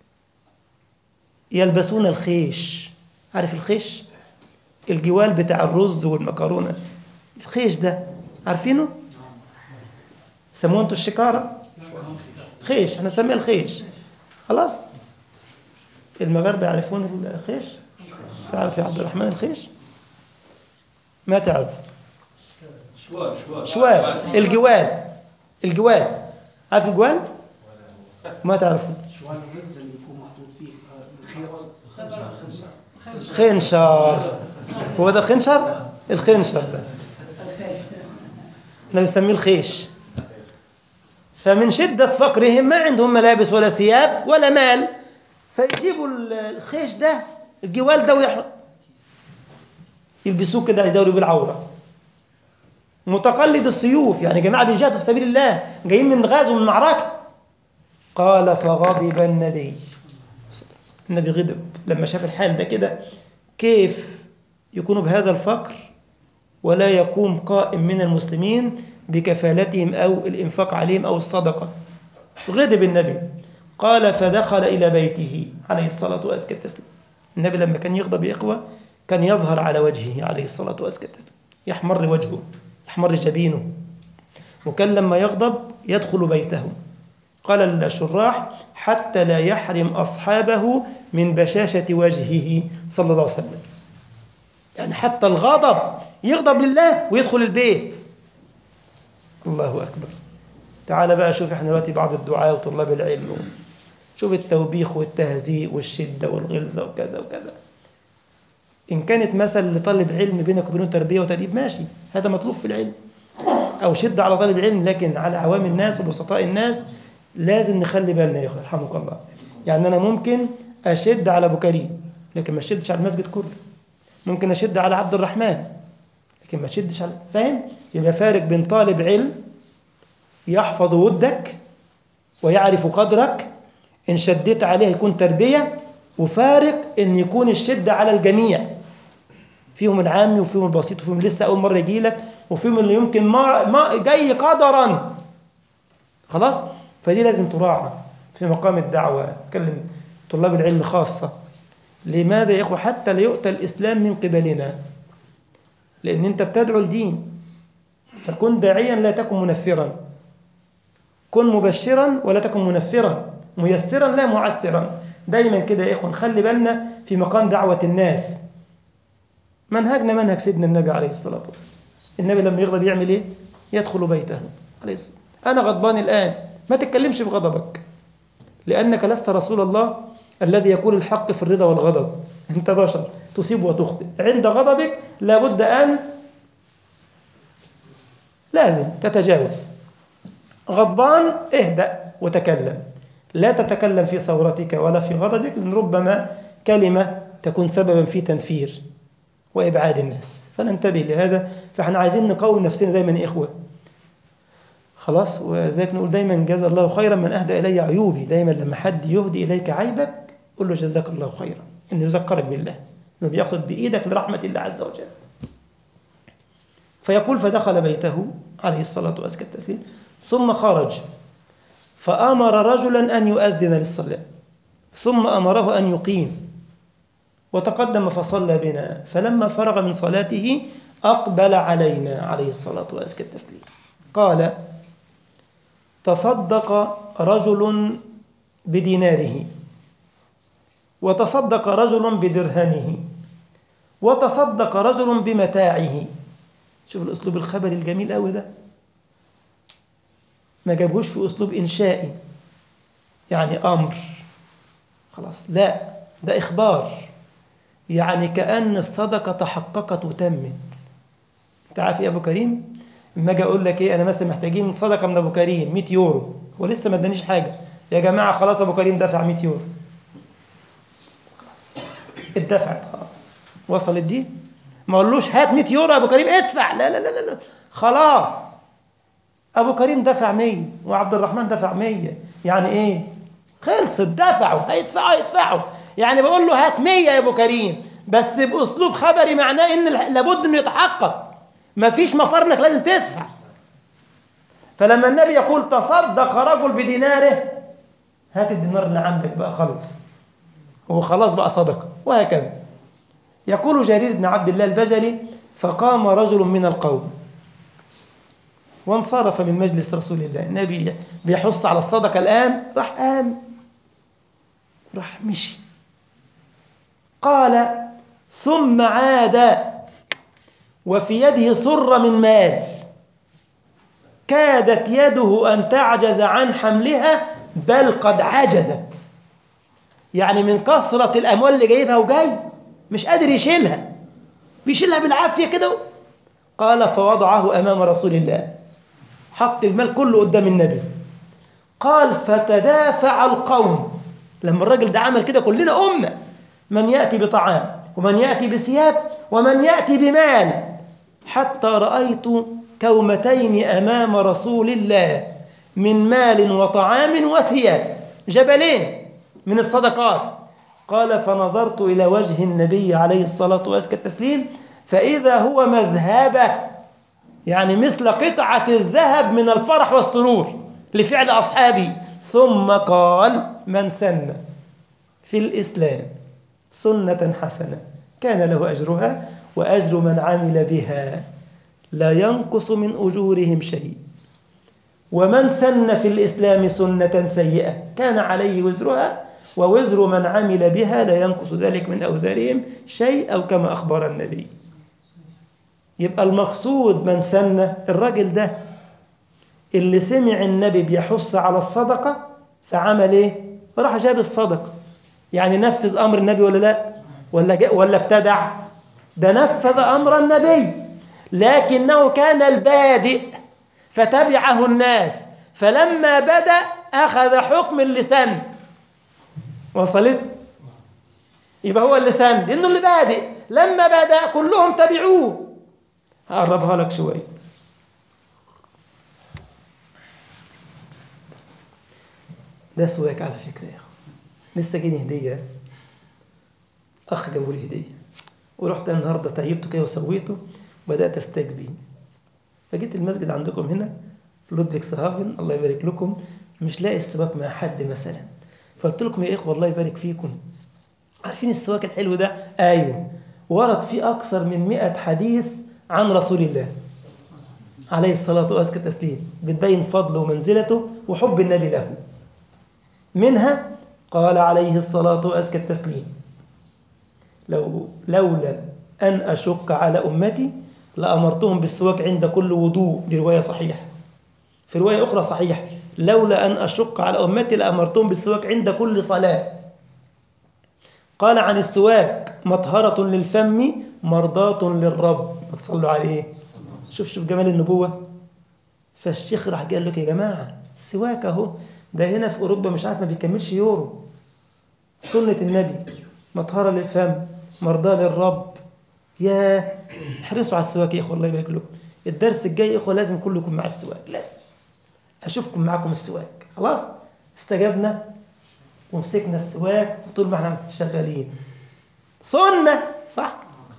يلبسون الخيش. عارف الخيش؟ الجوال بتاع الرز والمكرونة، الخيش ده عارفينه؟ سموه انتوا الشكارة؟ خيش، احنا نسميه الخيش. خلاص، المغاربة يعرفون الخيش؟ تعرف يا عبد الرحمن الخيش؟ ما تعرف؟ شوال شوال شوال، الجوال، الجوال، عارف الجوال؟ ما تعرفه؟ شوال الرز اللي يكون محطوط فيه الخيط. خنشر، هو ده خنشر؟ الخنشر ده احنا بنسميه الخيش. فمن شدة فقرهم ما عندهم ملابس ولا ثياب ولا مال، فيجيبوا الخيش ده الجوال ده ويح... يلبسوه كده يدوروا بالعورة. متقلد السيوف، يعني جماعة بيجاهدوا في سبيل الله، جايين من غزو من معركة. قال فغضب النبي، النبي غضب لما شاف الحال ده كده، كيف يكونوا بهذا الفقر ولا يقوم قائم من المسلمين بكفالتهم أو الإنفاق عليهم أو الصدقة. غضب النبي. قال فدخل إلى بيته عليه الصلاة وأزكى التسليم. النبي لما كان يغضب يا إخوة كان يظهر على وجهه عليه الصلاة وأزكى التسليم، يحمر وجهه، يحمر جبينه، وكان لما يغضب يدخل بيته. قال الشراح حتى لا يحرم أصحابه من بشاشة وجهه صلى الله عليه وسلم، يعني حتى الغضب يغضب لله ويدخل البيت. الله أكبر. تعال بقى شوف احنا دلوقتي بعض الدعاء وطلاب العلم، شوف التوبيخ والتهزيء والشدة والغلظة وكذا وكذا. إن كانت مثل لطالب علم بينك وبينه تربية وتأديب ماشي، هذا مطلوب في العلم، أو شدة على طالب العلم، لكن على عوام الناس وبسطاء الناس لازم نخلي بالنا يا أخي رحمك الله. يعني أنا ممكن أشد على أبو كريم لكن ما أشدش على المسجد كله، ممكن أشد على عبد الرحمن لكن ما أشدش على، فاهم؟ يبقى فارق بين طالب علم يحفظ ودك ويعرف قدرك، إن شديت عليه يكون تربية، وفارق إن يكون الشدة على الجميع، فيهم العامي وفيهم البسيط وفيهم لسه أول مرة يجي لك وفيهم اللي يمكن ما, ما جاي قدرا. خلاص، فدي لازم تراعى في مقام الدعوة. أتكلم طلاب العلم خاصة. لماذا يا إخوة؟ حتى لا يؤتى الإسلام من قبلنا، لأن أنت بتدعو الدين، فكن داعيا لا تكن منفرا، كن مبشرا ولا تكن منفرا، ميسرا لا معسرا. دايما كده يا إخوة نخلي بالنا في مقام دعوة الناس. منهجنا منهج سيدنا النبي عليه الصلاة والسلام. النبي لما يغضب يعمل إيه؟ يدخل بيته عليه الصلاة. أنا غضبان الآن، ما تتكلمش بغضبك، لأنك لست رسول الله الذي يقول الحق في الرضا والغضب. أنت بشر تصيب وتخطئ. عند غضبك لابد أن لازم تتجاوز. غضبان اهدأ وتكلم، لا تتكلم في ثورتك ولا في غضبك، لأن ربما كلمة تكون سببا في تنفير وإبعاد الناس. فننتبه لهذا. فاحنا عايزين نقوم نفسنا دايما يا إخوة. خلاص، وذلك نقول دايما جزا الله خيرا من أهدى إلي عيوبي. دايما لما حد يهدي إليك عيبك قل له جزاك الله خيرا، إنه يذكرك بالله، إنه بيأخذ بإيدك لرحمة الله عز وجل. فيقول فدخل بيته عليه الصلاة والسلام ثم خرج فأمر رجلا أن يؤذن للصلاة، ثم أمره أن يقيم، وتقدم فصلى بنا. فلما فرغ من صلاته أقبل علينا عليه الصلاة والسلام قال تصدق رجل بديناره، وتصدق رجل بدرهمه، وتصدق رجل بمتاعه. شوف الأسلوب الخبري الجميل قوي ده، ما جابهوش في أسلوب إنشائي يعني أمر خلاص، لا، ده إخبار، يعني كأن الصدقة تحققت وتمت. انت عارف يا أبو كريم، لما أجي أقول لك إيه، أنا مثلا محتاجين صدقة من أبو كريم مئة يورو ولسه ما ادانيش حاجة، يا جماعة خلاص أبو كريم دفع مئة يورو، اتدفعت خلاص، وصلت دي. ما اقولوش هات مئة يورو أبو كريم ادفع، لا لا لا لا، خلاص أبو كريم دفع مية وعبد الرحمن دفع مية. يعني إيه؟ خلصت، دفعوا، هيدفعوا هيدفعوا. يعني بقول له هات مية يا ابو كريم، بس باسلوب خبري معناه ان لابد انه يتحقق، مفيش مفر انك لازم تدفع. فلما النبي يقول تصدق رجل بديناره، هات الدينار اللي عندك بقى، خلص، هو خلاص بقى صدقه. وهكذا. يقول جرير بن عبد الله البجلي: فقام رجل من القوم وانصرف من مجلس رسول الله. النبي بيحث على الصدقة الآن، راح قام، راح مشي. قال: ثم عاد وفي يده صرة من مال كادت يده أن تعجز عن حملها، بل قد عجزت. يعني من كثرة الأموال اللي جايبها وجاي مش قادر يشيلها، بيشيلها بالعافية كده. قال: فوضعه أمام رسول الله، حط المال كله قدام النبي. قال: فتدافع القوم. لما الراجل ده عمل كده كلنا قمنا، من يأتي بطعام ومن يأتي بثياب ومن يأتي بمال، حتى رأيت كومتين أمام رسول الله من مال وطعام وثياب، جبلين من الصدقات. قال: فنظرت إلى وجه النبي عليه الصلاة وأزكى التسليم، فإذا هو مذهبة، يعني مثل قطعة الذهب من الفرح والسرور لفعل أصحابي. ثم قال: من سن في الإسلام سنة حسنة كان له أجرها وأجر من عمل بها، لا ينقص من أجورهم شيء، ومن سن في الإسلام سنة سيئة كان عليه وزرها ووزر من عمل بها، لا ينقص ذلك من أوزارهم شيء، أو كما أخبر النبي. يبقى المقصود من سن، الراجل ده اللي سمع النبي بيحث على الصدقة فعمل ايه؟ راح جاب الصدقة. يعني نفذ أمر النبي ولا لا؟ ولا, ولا ابتدع؟ ده نفذ أمر النبي، لكنه كان البادئ فتبعه الناس، فلما بدأ أخذ حكم اللسان. وصلت؟ يبقى هو اللسان لأنه اللي بادئ، لما بدأ كلهم تبعوه. هقربها لك شوية. ده سواك على فكرة يا أخو، لسه جيني هدية، أخ جابوا لي هدية، ورحت النهاردة طيبته كده وسويته وبدأت أستجبي. فجيت المسجد عندكم هنا في لودفيكس هافن، الله يبارك لكم، مش لاقي السواك مع حد مثلا، فقلت لكم يا إخوة الله يبارك فيكم، عارفين السواك الحلو ده؟ أيوه، ورد فيه أكثر من مئة حديث عن رسول الله عليه الصلاة وأزكى التسليم، بتبين فضله ومنزلته وحب النبي له. منها قال عليه الصلاة وأزكى التسليم: لو لولا أن أشق على أمتي لأمرتهم بالسواك عند كل وضوء. دي رواية صحيحة. في رواية أخرى صحيحة: لولا أن أشق على أمتي لأمرتهم بالسواك عند كل صلاة. قال عن السواك: مطهرة للفم مرضاة للرب. تصلوا عليه. شوف شوف جمال النبوة. فالشيخ راح قال لك: يا جماعة السواك اهو، ده هنا في أوروبا مش عارف ما بيكملش يورو. سنة النبي مطهرة للفم مرضاة للرب. يا احرصوا على السواك يا إخوة، الله يبارك لكم. الدرس الجاي يا إخوة لازم كلكم مع السواك، لازم أشوفكم معكم السواك. خلاص استجبنا ومسكنا السواك وطول ما احنا شغالين سنة صح.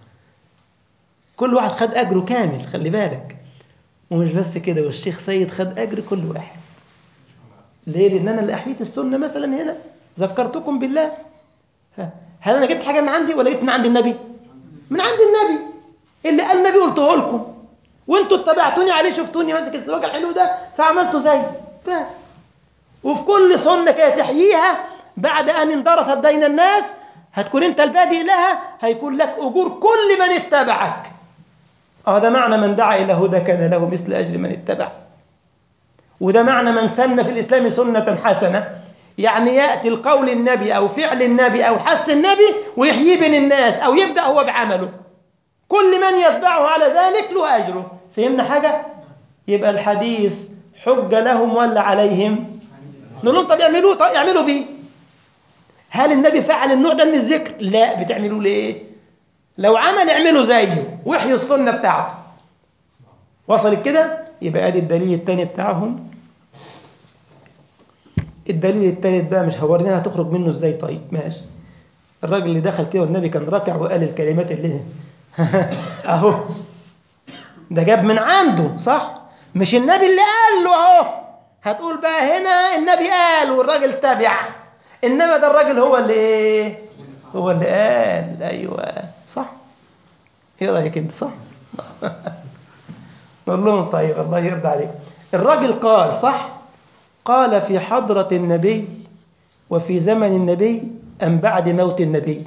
كل واحد خد أجره كامل، خلي بالك. ومش بس كده، والشيخ سيد خد أجر كل واحد. ليه؟ لأن أنا اللي أحييت السنة مثلا هنا، ذكرتكم بالله. هل أنا جبت حاجة من عندي ولا جبت من عند النبي؟ من عند النبي. اللي قال النبي قلته لكم، وانتوا اتبعتوني عليه، شفتوني ماسك السواك الحلو ده فعملته زي بس. وفي كل سنة كده تحييها بعد أن اندرست بين الناس، هتكون انت البادئ لها، هيكون لك أجور كل من اتبعك. هذا معنى من دعا إلى هدى كان له مثل أجر من اتبع. وده معنى من سن في الإسلام سنة حسنة، يعني يأتي القول النبي أو فعل النبي أو حث النبي ويحيي بين الناس، أو يبدأ هو بعمله، كل من يتبعه على ذلك له أجره. فهمنا حاجة؟ يبقى الحديث حجة لهم ولا عليهم؟ نقول لهم طب يعملوه، طب يعملوا بيه. هل النبي فعل النوع ده من الذكر؟ لا. بتعملوا ليه؟ لو عمل اعملوا زيه وحيوا السنة بتاعته. وصلت كده؟ يبقى ادي الدليل الثاني بتاعهم. الدليل الثالث بقى مش هورينا هتخرج منه ازاي. طيب ماشي، الراجل اللي دخل كده والنبي كان راكع وقال الكلمات اللي اهو ده جاب من عنده صح، مش النبي اللي قال له اهو. هتقول بقى هنا النبي قال والراجل تابع، انما ده الراجل هو اللي ايه، هو اللي قال. ايوه صح، ايه رايك انت؟ صح. نقول لهم طيب الله يرضى عليك، الراجل قال صح، قال في حضرة النبي وفي زمن النبي أم بعد موت النبي؟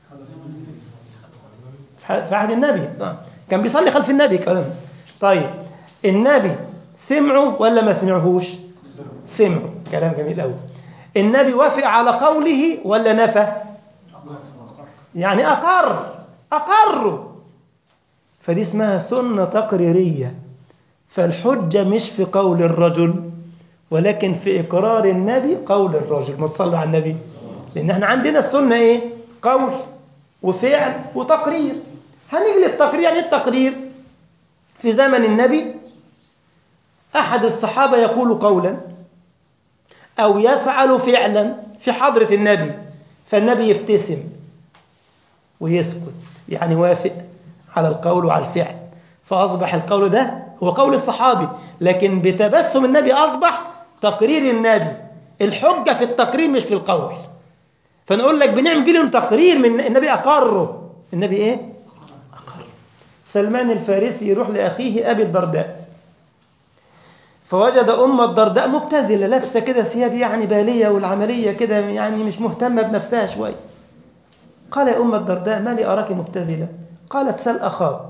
في عهد النبي، كان بيصلي خلف النبي كلام. طيب النبي سمعوا ولا ما سمعوهوش؟ سمعوا، كلام جميل قوي. النبي وافق على قوله ولا نفى؟ يعني أقر، أقر. فدي اسمها سنة تقريرية. فالحجة مش في قول الرجل ولكن في إقرار النبي قول الرجل. ما تصلوا على النبي، لأن احنا عندنا السنة إيه؟ قول وفعل وتقرير. هنيجي للتقرير. يعني التقرير في زمن النبي أحد الصحابة يقول قولا أو يفعل فعلا في حضرة النبي، فالنبي يبتسم ويسكت، يعني وافق على القول وعلى الفعل، فأصبح القول ده هو قول الصحابي، لكن بتبسم النبي أصبح تقرير النبي. الحجة في التقرير مش في القول. فنقول لك بنعمل لهم تقرير من النبي أقره. النبي إيه؟ أقر. سلمان الفارسي يروح لأخيه أبي الدرداء، فوجد أم الدرداء مبتذلة لابسة كده ثياب يعني بالية والعملية كده يعني مش مهتمة بنفسها شوي. قال يا أم الدرداء ما لي أراك مبتذلة؟ قالت سل أخاك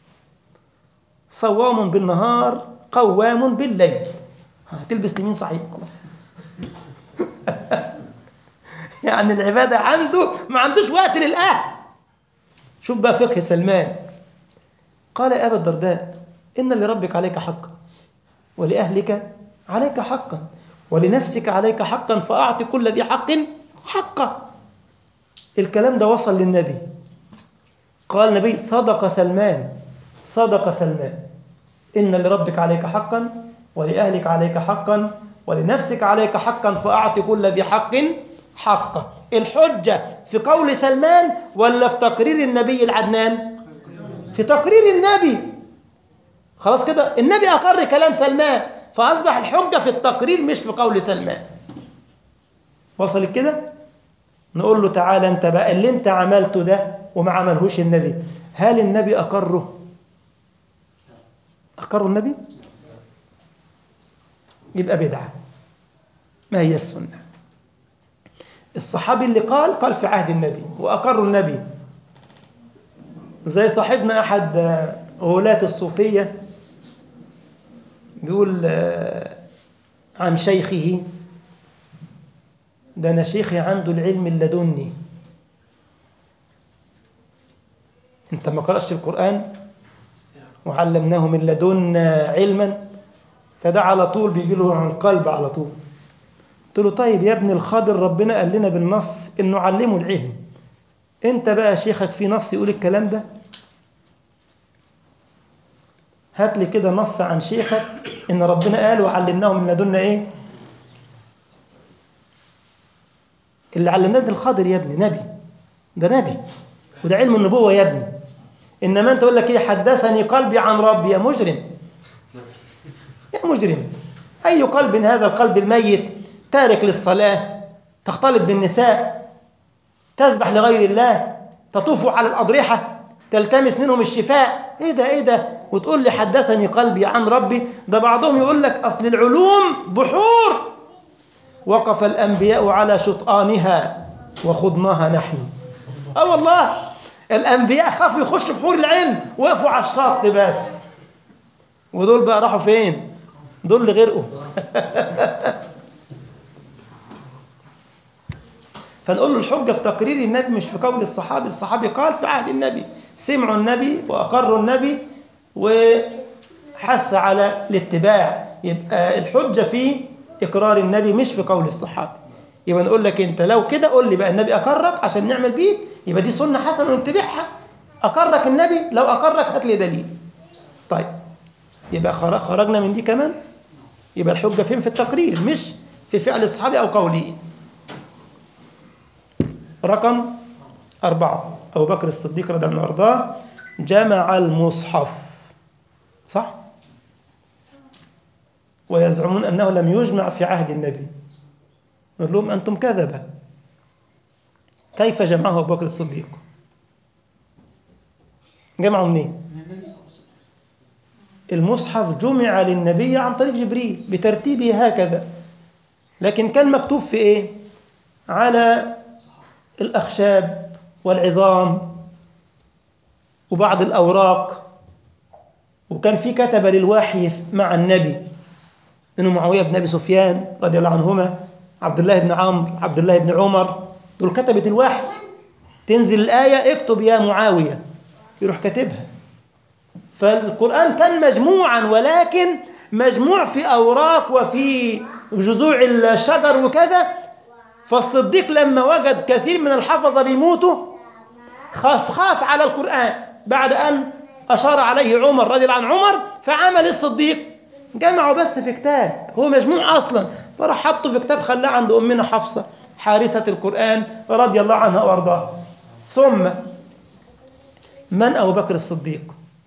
صوام بالنهار قوام بالليل. هتلبس لمين صحيح؟ يعني العبادة عنده ما عندوش وقت للأهل. شوف بقى فقه سلمان. قال يا أبا الدرداء إن لربك عليك حقا ولأهلك عليك حقا ولنفسك عليك حقا فأعطي كل ذي حق حقا. الكلام ده وصل للنبي، قال النبي صدق سلمان، صدق سلمان، إن لربك عليك حقا ولأهلك عليك حقا ولنفسك عليك حقا فأعطي كل ذي حق حقه. الحجة في قول سلمان ولا في تقرير النبي العدنان؟ في تقرير النبي. خلاص كده النبي أقر كلام سلمان، فأصبح الحجة في التقرير مش في قول سلمان. وصلت كده؟ نقول له تعالى انت بقى اللي انت عملته ده وما عملهوش النبي، هل النبي أقره؟ أقره النبي؟ يبقى بدعة، ما هي السنة. الصحابي اللي قال قال في عهد النبي وأقر النبي، زي صاحبنا أحد غلاة الصوفية بيقول عن شيخه ده أنا شيخي عنده العلم اللدني. أنت ما قرأتش القرآن وعلمناه من لدنا علما؟ فده على طول بيجي له عن القلب على طول. قلت له طيب يا ابن الخضر ربنا قال لنا بالنص إنه علموا العلم، أنت بقى شيخك في نص يقول الكلام ده؟ هات لي كده نص عن شيخك إن ربنا قال وعلمناه من لدنا إيه؟ اللي علمناه ده الخضر يا ابني، نبي، ده نبي وده علم النبوة يا ابني. إنما أنت تقول لك إيه حدثني قلبي عن ربي؟ يا مجرم، يا مجرم. أي قلب هذا القلب الميت تارك للصلاة، تختلط بالنساء، تذبح لغير الله، تطوف على الأضرحة، تلتمس منهم الشفاء. إيه ده إيه ده؟ وتقول لي حدثني قلبي عن ربي؟ ده بعضهم يقول لك أصل العلوم بحور وقف الأنبياء على شطآنها وخضناها نحن. أه والله الأنبياء خافوا يخشوا بحور العلم وقفوا على الشط بس، ودول بقى راحوا فين؟ دول اللي غرقوا. فنقول له الحجة في تقرير النبي مش في قول الصحابي. الصحابي قال في عهد النبي، سمعوا النبي وأقروا النبي وحث على الاتباع. يبقى الحجة في إقرار النبي مش في قول الصحابي. يبقى نقول لك أنت لو كده قول لي بقى النبي أقرك عشان نعمل بيه، يبقى دي سنة حسنة ونتبعها. أقرك النبي، لو أقرك هات لي دليل. طيب يبقى خرجنا من دي كمان. يبقى الحجة فين؟ في التقرير مش في فعل الصحابي أو قوله. رقم أربعة، أبو بكر الصديق رضي الله عنه وأرضاه جمع المصحف، صح؟ ويزعمون أنه لم يجمع في عهد النبي، نقول لهم أنتم كذبة. كيف جمعه أبو بكر الصديق؟ جمعه منين؟ المصحف جمع للنبي عن طريق جبريل بترتيبه هكذا، لكن كان مكتوب في إيه؟ على الأخشاب والعظام وبعض الأوراق، وكان في كتبة للوحي مع النبي، إنه معاوية بن أبي سفيان رضي الله عنهما، عبد الله بن عمرو، عبد الله بن عمر، دول كتبة الوحي. تنزل الآية اكتب يا معاوية، يروح كاتبها. فالقرآن كان مجموعا، ولكن مجموع في أوراق وفي جذوع الشجر وكذا. فالصديق لما وجد كثير من الحفظة بيموتوا خاف خاف على القرآن، بعد أن أشار عليه عمر رضي الله عن عمر، فعمل الصديق جمعه بس في كتاب، هو مجموع أصلا، فراح حطه في كتاب خلاه عند أمنا حفصة حارسة القرآن رضي الله عنها وأرضاها. ثم من أبو بكر الصديق؟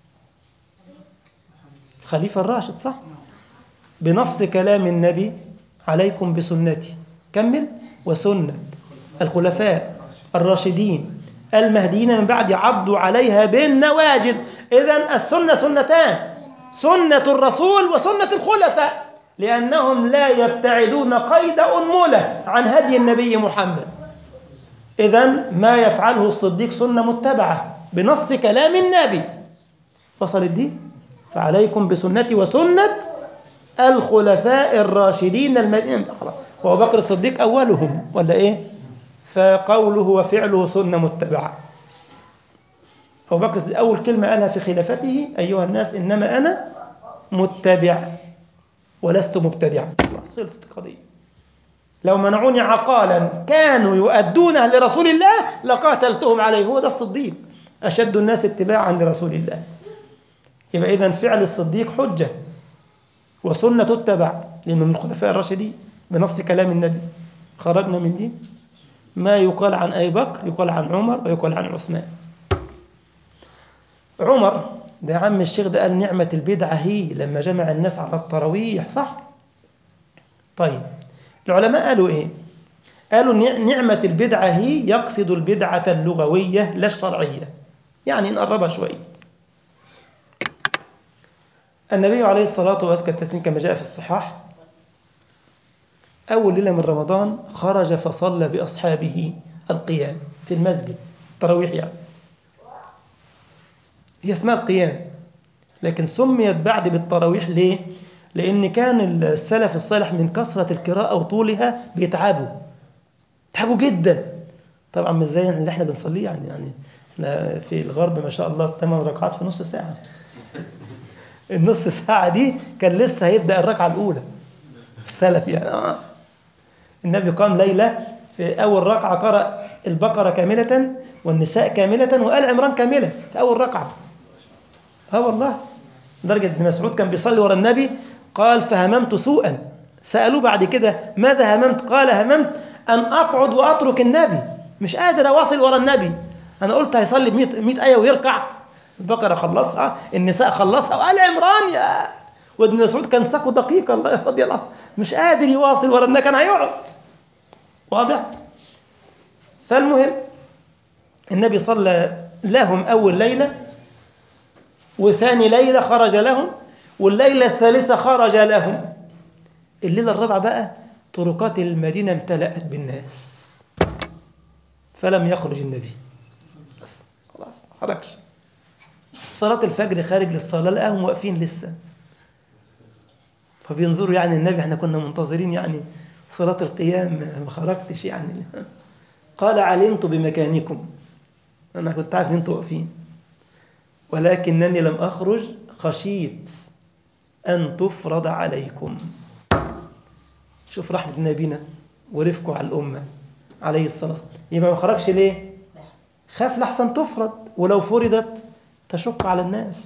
خليفة الراشد، صح؟ بنص كلام النبي عليكم بسنتي، كمل، وسنة الخلفاء الراشدين المهديين من بعد عضوا عليها بالنواجذ. إذن السنة سنتان، سنة الرسول وسنة الخلفاء، لأنهم لا يبتعدون قيد أنملة عن هدي النبي محمد. إذن ما يفعله الصديق سنة متبعة بنص كلام النبي. وصل الدين؟ فعليكم بسنتي وسنة الخلفاء الراشدين المهديين. وأبو بكر الصديق أولهم ولا إيه؟ فقوله وفعله سنة متبعة. أبو بكر أول كلمة قالها في خلافته: أيها الناس إنما أنا متبع ولست مبتدعا. خلصت القضية. لو منعوني عقالا كانوا يؤدونه لرسول الله لقاتلتهم عليه. هو ده الصديق، أشد الناس اتباعا لرسول الله. يبقى إذن فعل الصديق حجة وسنة تتبع، لأنه من الخلفاء الراشدين بنص كلام النبي. خرجنا من دي. ما يقال عن أبي بكر يقال عن عمر ويقال عن عثمان. عمر ده عم الشيخ ده قال نعمة البدعة هي لما جمع الناس على التراويح، صح؟ طيب العلماء قالوا إيه؟ قالوا نعمة البدعة هي يقصد البدعة اللغوية لا الشرعية. يعني نقربها شوي. النبي عليه الصلاة والسلام كما جاء في الصحاح أول ليلة من رمضان خرج فصلى بأصحابه القيام في المسجد، تراويح يعني. هي اسمها القيام، لكن سميت بعد بالتراويح ليه؟ لأن كان السلف الصالح من كثرة القراءة وطولها بيتعبوا بيتعبوا جدا. طبعا مش زي اللي احنا بنصليه يعني يعني احنا في الغرب ما شاء الله ثمان ركعات في نص ساعة. النص ساعة دي كان لسه هيبدأ الركعة الأولى السلف يعني. آه. النبي قام ليلة في أول ركعة قرأ البقرة كاملة والنساء كاملة وآل عمران كاملة في أول ركعة. ها والله، درجة ابن مسعود كان بيصلي ورا النبي قال فهممت سوءا. سألوه بعد كده ماذا هممت؟ قال هممت أن أقعد وأترك النبي، مش قادر أواصل ورا النبي. أنا قلت هيصلي بمئة آية ويركع، البقرة خلصها، النساء خلصها، وآل عمران يا وابن مسعود كان ساقه دقيق الله رضي الله، مش قادر يواصل ورا النبي، كان هيقعد. واضح؟ فالمهم النبي صلى لهم أول ليلة، وثاني ليلة خرج لهم، والليلة الثالثة خرج لهم. الليلة الرابعة بقى طرقات المدينة امتلأت بالناس، فلم يخرج النبي. بس خلاص خرجش. صلاة الفجر خارج للصلاة لقاهم واقفين لسه، فبينظروا يعني النبي احنا كنا منتظرين يعني صلاة القيام ما خرجتش يعني. قال علمت بمكانكم، أنا كنت عارف ان انتوا واقفين، ولكنني لم أخرج خشيت أن تفرض عليكم. شوف رحمة نبينا ورفقه على الأمة عليه الصلاة والسلام. يبقى ما خرجش ليه؟ خاف لحسن تفرض، ولو فرضت تشق على الناس،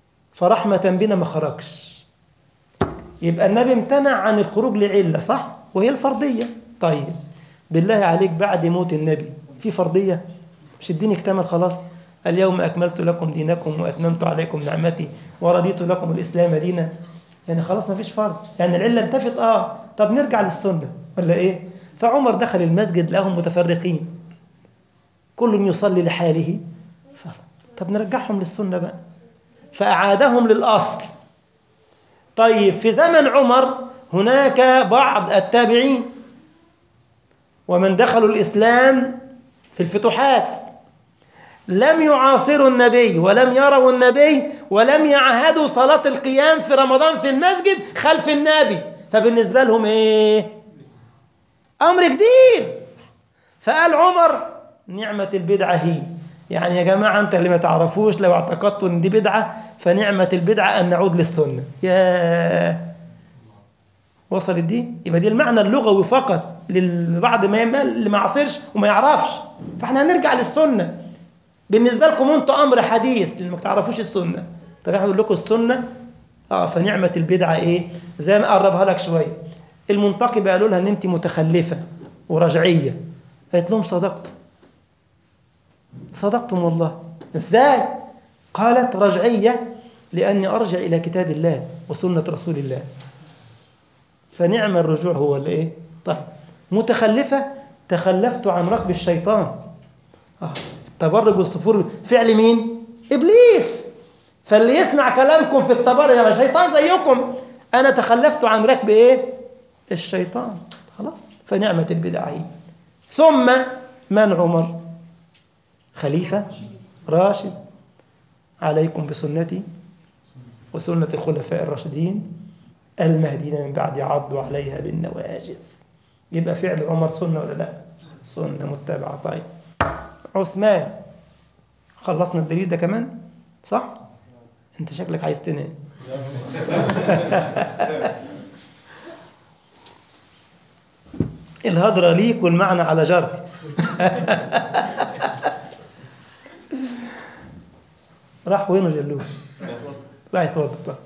فرحمة بنا ما خرجش. يبقى النبي امتنع عن الخروج لعلة، صح؟ وهي الفرضية. طيب بالله عليك بعد موت النبي في فرضية؟ مش الدين اكتمل خلاص؟ اليوم أكملت لكم دينكم وأتممت عليكم نعمتي ورضيت لكم الإسلام دينا. يعني خلاص ما فيش فرض، يعني العلة انتفت. آه طب نرجع للسنة ولا إيه؟ فعمر دخل المسجد لهم متفرقين كل يصلي لحاله، ف... طب نرجعهم للسنة بقى، فأعادهم للأصل. طيب في زمن عمر هناك بعض التابعين ومن دخلوا الإسلام في الفتوحات لم يعاصروا النبي ولم يروا النبي ولم يعهدوا صلاة القيام في رمضان في المسجد خلف النبي، فبالنسبة لهم إيه؟ أمر جديد. فقال عمر نعمة البدعة هي، يعني يا جماعة أنت اللي ما تعرفوش لو اعتقدتوا أن دي بدعة فنعمة البدعة أن نعود للسنة. يا وصلت دي؟ يبقى دي المعنى اللغوي فقط للبعض ما يمل اللي ما عصرش وما يعرفش، فاحنا هنرجع للسنة. بالنسبة لكم أنتوا أمر حديث لأن ما تعرفوش السنة، طب احنا نقول لكم السنة آه فنعمة البدعة إيه؟ زي ما قربها لك شوية. المنتقبة قالوا لها أن أنت متخلفة ورجعية، قالت لهم صدقت صدقتم والله. إزاي؟ قالت رجعية لأني أرجع إلى كتاب الله وسنة رسول الله، فنعم الرجوع هو اللي إيه؟ طيب متخلفة تخلفت عن ركب الشيطان. آه. التبرج والصفور فعل مين؟ إبليس. فاللي يسمع كلامكم في التبرج يا شيطان زيكم، أنا تخلفت عن ركب إيه؟ الشيطان. خلاص فنعمة البدع هي. ثم من عمر؟ خليفة راشد، عليكم بسنتي وسنة الخلفاء الراشدين المهديين من بعد عضوا عليها بالنواجذ. يبقى فعل عمر سنة ولا لا؟ سنة متبعة. طيب عثمان، خلصنا الدليل ده كمان صح؟ انت شكلك عايز تنام. الهدرة ليك والمعنى على جارتي. راح وينه جلوه؟ راح يتوضى.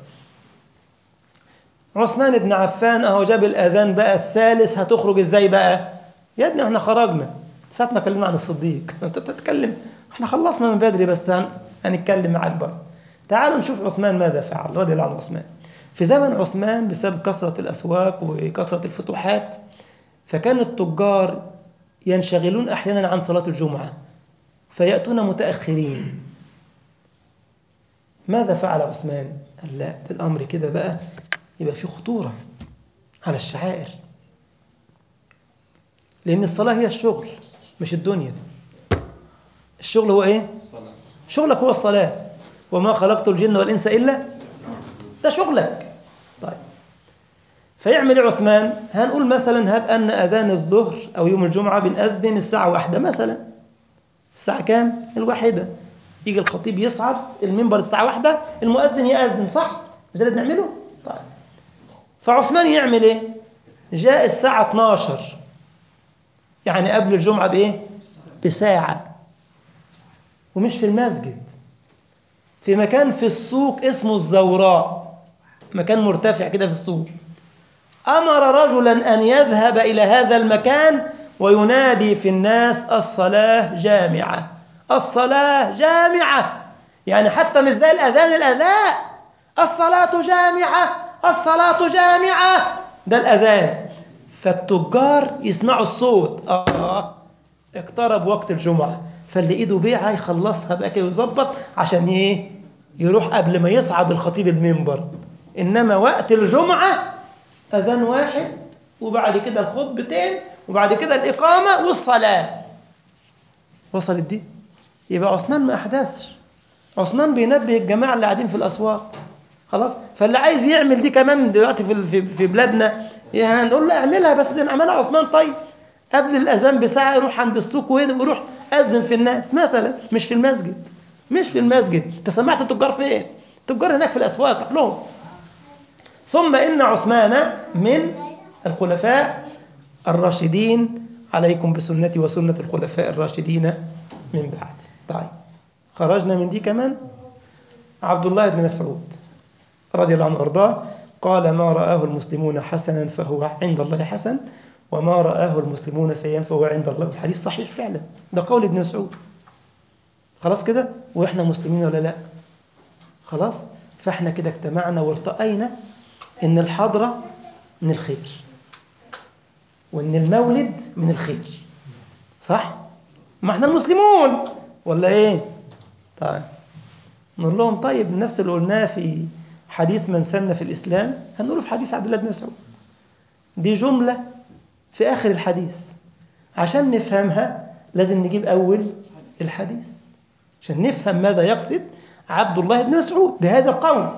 عثمان بن عفان اهو جاب الاذان بقى الثالث، هتخرج ازاي بقى؟ يا ابني احنا خرجنا ساعة ما كلمنا عن الصديق، انت بتتكلم احنا خلصنا من بدري بس هن... هنتكلم معاك برضه. تعالوا نشوف عثمان ماذا فعل رضي الله عن عثمان. في زمن عثمان بسبب كثرة الأسواق وكثرة الفتوحات فكان التجار ينشغلون أحيانا عن صلاة الجمعة فيأتون متأخرين. ماذا فعل عثمان؟ قال لا، الأمر كده بقى يبقى فيه خطورة على الشعائر، لأن الصلاة هي الشغل مش الدنيا. الشغل هو إيه؟ شغلك هو الصلاة، وما خلقت الجن والإنس إلا ده شغلك. طيب فيعمل عثمان، هنقول مثلا هب أن أذان الظهر أو يوم الجمعة بنأذن الساعة واحدة مثلا، الساعة كام؟ الواحدة. يجي الخطيب يصعد المنبر الساعة واحدة، المؤذن يأذن صح؟ مش ده اللي بنعمله؟ طيب فعثمان يعمل إيه؟ جاء الساعة اثنا عشر يعني قبل الجمعة بإيه؟ بساعة، ومش في المسجد، في مكان في السوق اسمه الزوراء، مكان مرتفع كده في السوق. أمر رجلا أن يذهب إلى هذا المكان وينادي في الناس الصلاة جامعة، الصلاة جامعة، يعني حتى مش زي الأذان الأذان، الصلاة جامعة الصلاة جامعة، ده الأذان. فالتجار يسمعوا الصوت، آه اقترب وقت الجمعة، فاللي إيده بيعة يخلصها بقى كده ويظبط عشان إيه؟ يروح قبل ما يصعد الخطيب المنبر. إنما وقت الجمعة أذان واحد وبعد كده الخطبتين وبعد كده الإقامة والصلاة. وصلت دي؟ يبقى عثمان ما أحدثش، عثمان بينبه الجماعة اللي قاعدين في الأسواق. خلاص، فاللي عايز يعمل دي كمان دلوقتي في في بلادنا يعني نقول له اعملها، بس زي ما عملها عثمان. طيب قبل الأذان بساعة يروح عند السوق ويروح أذن في الناس مثلا، مش في المسجد، مش في المسجد. انت سمعت التجار فين؟ التجار هناك في الأسواق، روح لهم. ثم إن عثمان من الخلفاء الراشدين، عليكم بسنتي وسنة الخلفاء الراشدين من بعد. طيب خرجنا من دي كمان. عبد الله بن مسعود رضي الله عنه وارضاه قال ما رآه المسلمون حسنا فهو عند الله حسن، وما رآه المسلمون سيئا فهو عند الله. الحديث صحيح فعلا، ده قول ابن مسعود. خلاص كده، وإحنا مسلمين ولا لا؟ خلاص، فإحنا كده اجتمعنا وارتأينا إن الحضرة من الخير، وإن المولد من الخير، صح؟ ما إحنا المسلمون ولا إيه؟ طيب نقول لهم طيب نفس اللي قلناه في حديث من سن في الإسلام هنقوله في حديث عبد الله بن مسعود. دي جملة في آخر الحديث، عشان نفهمها لازم نجيب أول الحديث عشان نفهم ماذا يقصد عبد الله بن مسعود بهذا القول.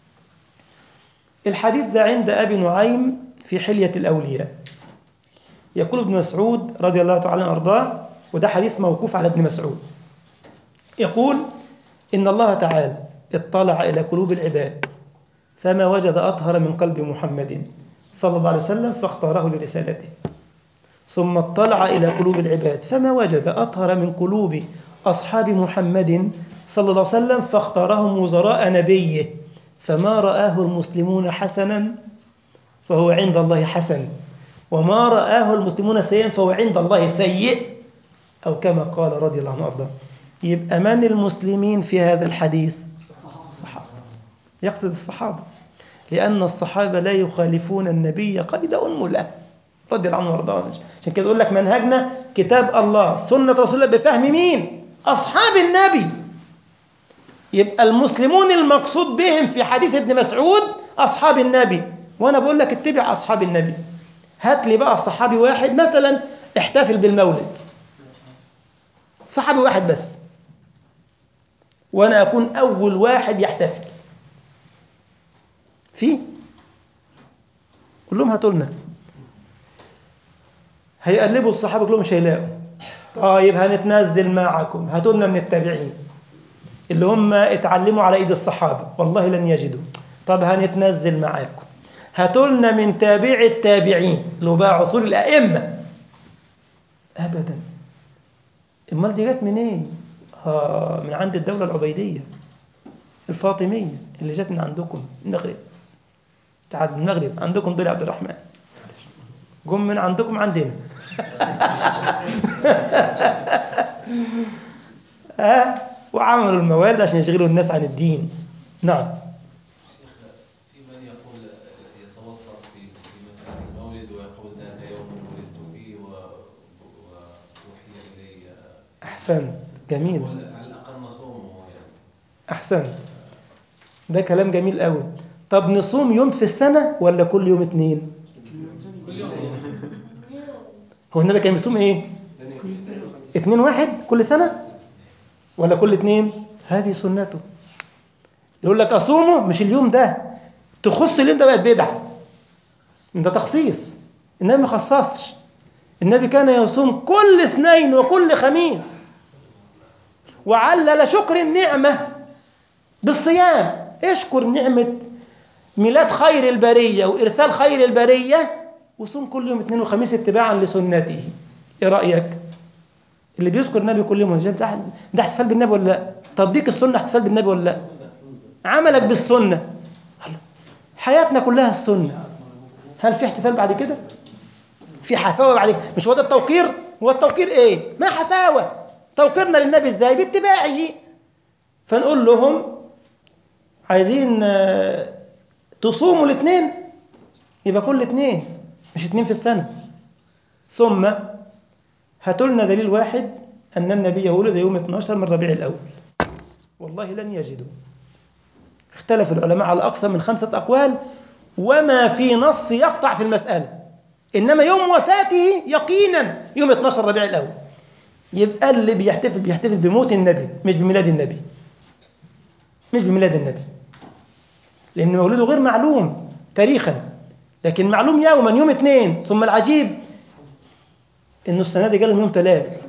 الحديث ده عند أبي نعيم في حلية الأولياء. يقول ابن مسعود رضي الله تعالى عنه وأرضاه، وده حديث موقوف على ابن مسعود، يقول إن الله تعالى اطلع إلى قلوب العباد فما وجد أطهر من قلب محمد صلى الله عليه وسلم فاختاره لرسالته، ثم اطلع إلى قلوب العباد فما وجد أطهر من قلوب أصحاب محمد صلى الله عليه وسلم فاختارهم وزراء نبيه، فما رآه المسلمون حسنا فهو عند الله حسن، وما رآه المسلمون سيئا فهو عند الله سيء، أو كما قال رضي الله عنه وأرضاه. يبقى من المسلمين في هذا الحديث؟ الصحابة. يقصد الصحابة، لأن الصحابة لا يخالفون النبي قيد أنملة رضي الله عنه وأرضاه. عشان كده يقول لك منهجنا كتاب الله سنة رسول الله بفهم مين؟ أصحاب النبي. يبقى المسلمون المقصود بهم في حديث ابن مسعود أصحاب النبي، وأنا بقول لك اتبع أصحاب النبي. هات لي بقى صحابي واحد مثلا احتفل بالمولد، صحابي واحد بس، وأنا أكون أول واحد يحتفل فيه. كلهم هاتوا لنا، هيقلبوا الصحابة كلهم مش هيلاقوا. طيب هنتنزل معكم، هاتوا لنا من التابعين اللي هم اتعلموا على ايد الصحابة، والله لن يجدوا. طب هنتنزل معاكم، هاتوا لنا من تابع التابعين اللي هو بقى عصور الأئمة. أبدا. امال دي جت منين؟ آه من عند الدولة العبيدية الفاطمية اللي جت من عندكم المغرب. تعال من المغرب عندكم دول عبد الرحمن، جم من عندكم عندنا. آه وعملوا الموالد عشان يشغلوا الناس عن الدين. نعم. شيخ، في من يقول يتوسط في في مسألة المولد ويقول ذاك يوم ولدت فيه ووحي إلي. أحسنت، جميل. على الأقل نصومه يعني. أحسنت، ده كلام جميل قوي. طب نصوم يوم في السنة ولا كل يوم اثنين؟ كل يوم. هو النبي كان بيصوم ايه؟ اثنين واحد كل سنة ولا كل اثنين؟ هذه سنته. يقول لك أصومه مش اليوم ده، تخص اليوم ده بقت بدعة، ده تخصيص. النبي ما خصصش، النبي كان يصوم كل اثنين وكل خميس، وعلل شكر النعمة بالصيام. اشكر نعمة ميلاد خير البرية وإرسال خير البرية، وصوم كل يوم اثنين وخميس اتباعا لسنته. ايه رأيك؟ اللي بيذكر النبي كل يوم ده ده احتفال بالنبي ولا لا؟ تطبيق السنة احتفال بالنبي ولا لا؟ عملك بالسنة، حياتنا كلها السنة. هل في احتفال بعد كده؟ في حفاوة بعد كده؟ مش هو ده التوقير؟ هو التوقير ايه؟ ما حفاوة. توقيرنا للنبي ازاي؟ باتباعه. فنقول لهم عايزين تصوموا الاثنين، يبقى كل اثنين مش اثنين في السنة. ثم هاتوا لنا دليل واحد أن النبي ولد يوم اثني عشر من ربيع الأول. والله لن يجدوا. اختلف العلماء على أكثر من خمسة أقوال، وما في نص يقطع في المسألة، إنما يوم وفاته يقينا يوم اثني عشر ربيع الأول. يبقى اللي بيحتفل بيحتفل بموت النبي مش بميلاد النبي، مش بميلاد النبي، لأن مولده غير معلوم تاريخا، لكن معلوم يوما يوم اثنين. ثم العجيب إنه السنة دي قالهم يوم ثلاث.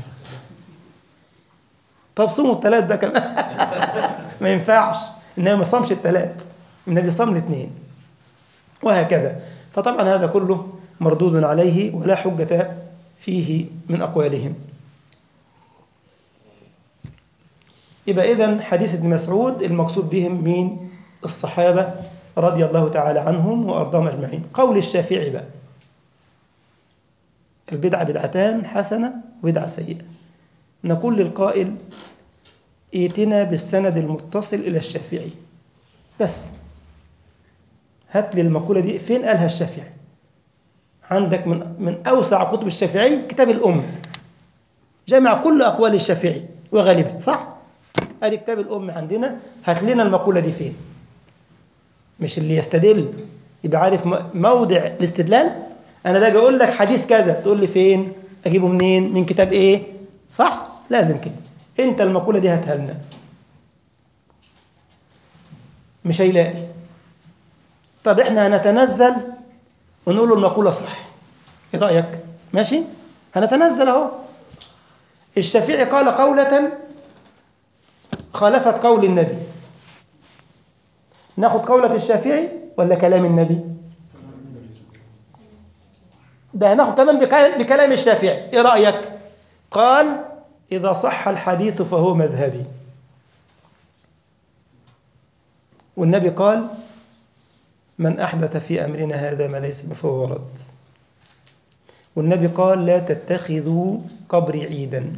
طب صوموا الثلاث ده كمان. ما ينفعش، النبي ما صامش الثلاث، النبي صام الاثنين، وهكذا. فطبعا هذا كله مردود عليه ولا حجة فيه من أقوالهم. يبقى إذن حديث ابن مسعود المقصود بهم مين؟ الصحابة رضي الله تعالى عنهم وأرضاهم أجمعين. قول الشافعي بقى: البدعة بدعتان، حسنة وبدعة سيئة. نقول للقائل: ائتنا بالسند المتصل إلى الشافعي بس، هات لي المقولة دي فين قالها الشافعي. عندك من من أوسع كتب الشافعي كتاب الأم، جمع كل أقوال الشافعي وغالبها، صح؟ ادي كتاب الأم عندنا، هات لنا المقولة دي فين. مش اللي يستدل يبقى عارف موضع الاستدلال. أنا لاجي أقول لك حديث كذا تقول لي فين، أجيبه منين، من كتاب إيه، صح؟ لازم كده. أنت المقولة دي هاتها لنا. مش هيلاقي. طب إحنا هنتنزل ونقول له المقولة صح، إيه رأيك؟ ماشي؟ هنتنزل أهو. الشافعي قال قولة خالفت قول النبي، ناخد قولة الشافعي ولا كلام النبي؟ ده هناخد كمان بكلام الشافعي. ايه رأيك؟ قال: إذا صح الحديث فهو مذهبي. والنبي قال: من أحدث في أمرنا هذا ما ليس فهو رد. والنبي قال: لا تتخذوا قبري عيدا.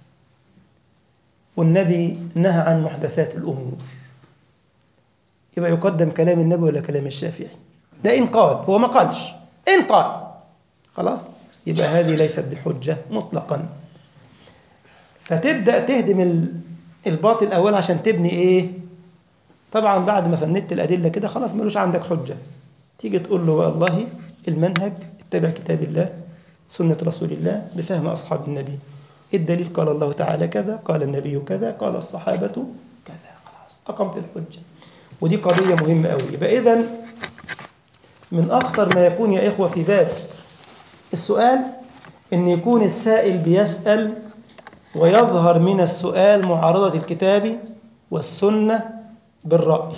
والنبي نهى عن محدثات الأمور. يبقى يقدم كلام النبي ولا كلام الشافعي؟ ده إن قال، هو ما قالش، إن قال خلاص يبقى هذه ليست بحجة مطلقا. فتبدأ تهدم الباطل الأول عشان تبني إيه؟ طبعا بعد ما فندت الأدلة كده خلاص ملوش عندك حجة. تيجي تقول له: والله المنهج اتبع كتاب الله سنة رسول الله بفهم أصحاب النبي. الدليل قال الله تعالى كذا، قال النبي كذا، قال الصحابة كذا. خلاص أقمت الحجة. ودي قضية مهمة أوي. يبقى إذن من أخطر ما يكون يا إخوة في باب السؤال إن يكون السائل بيسأل ويظهر من السؤال معارضة الكتاب والسنة بالرأي.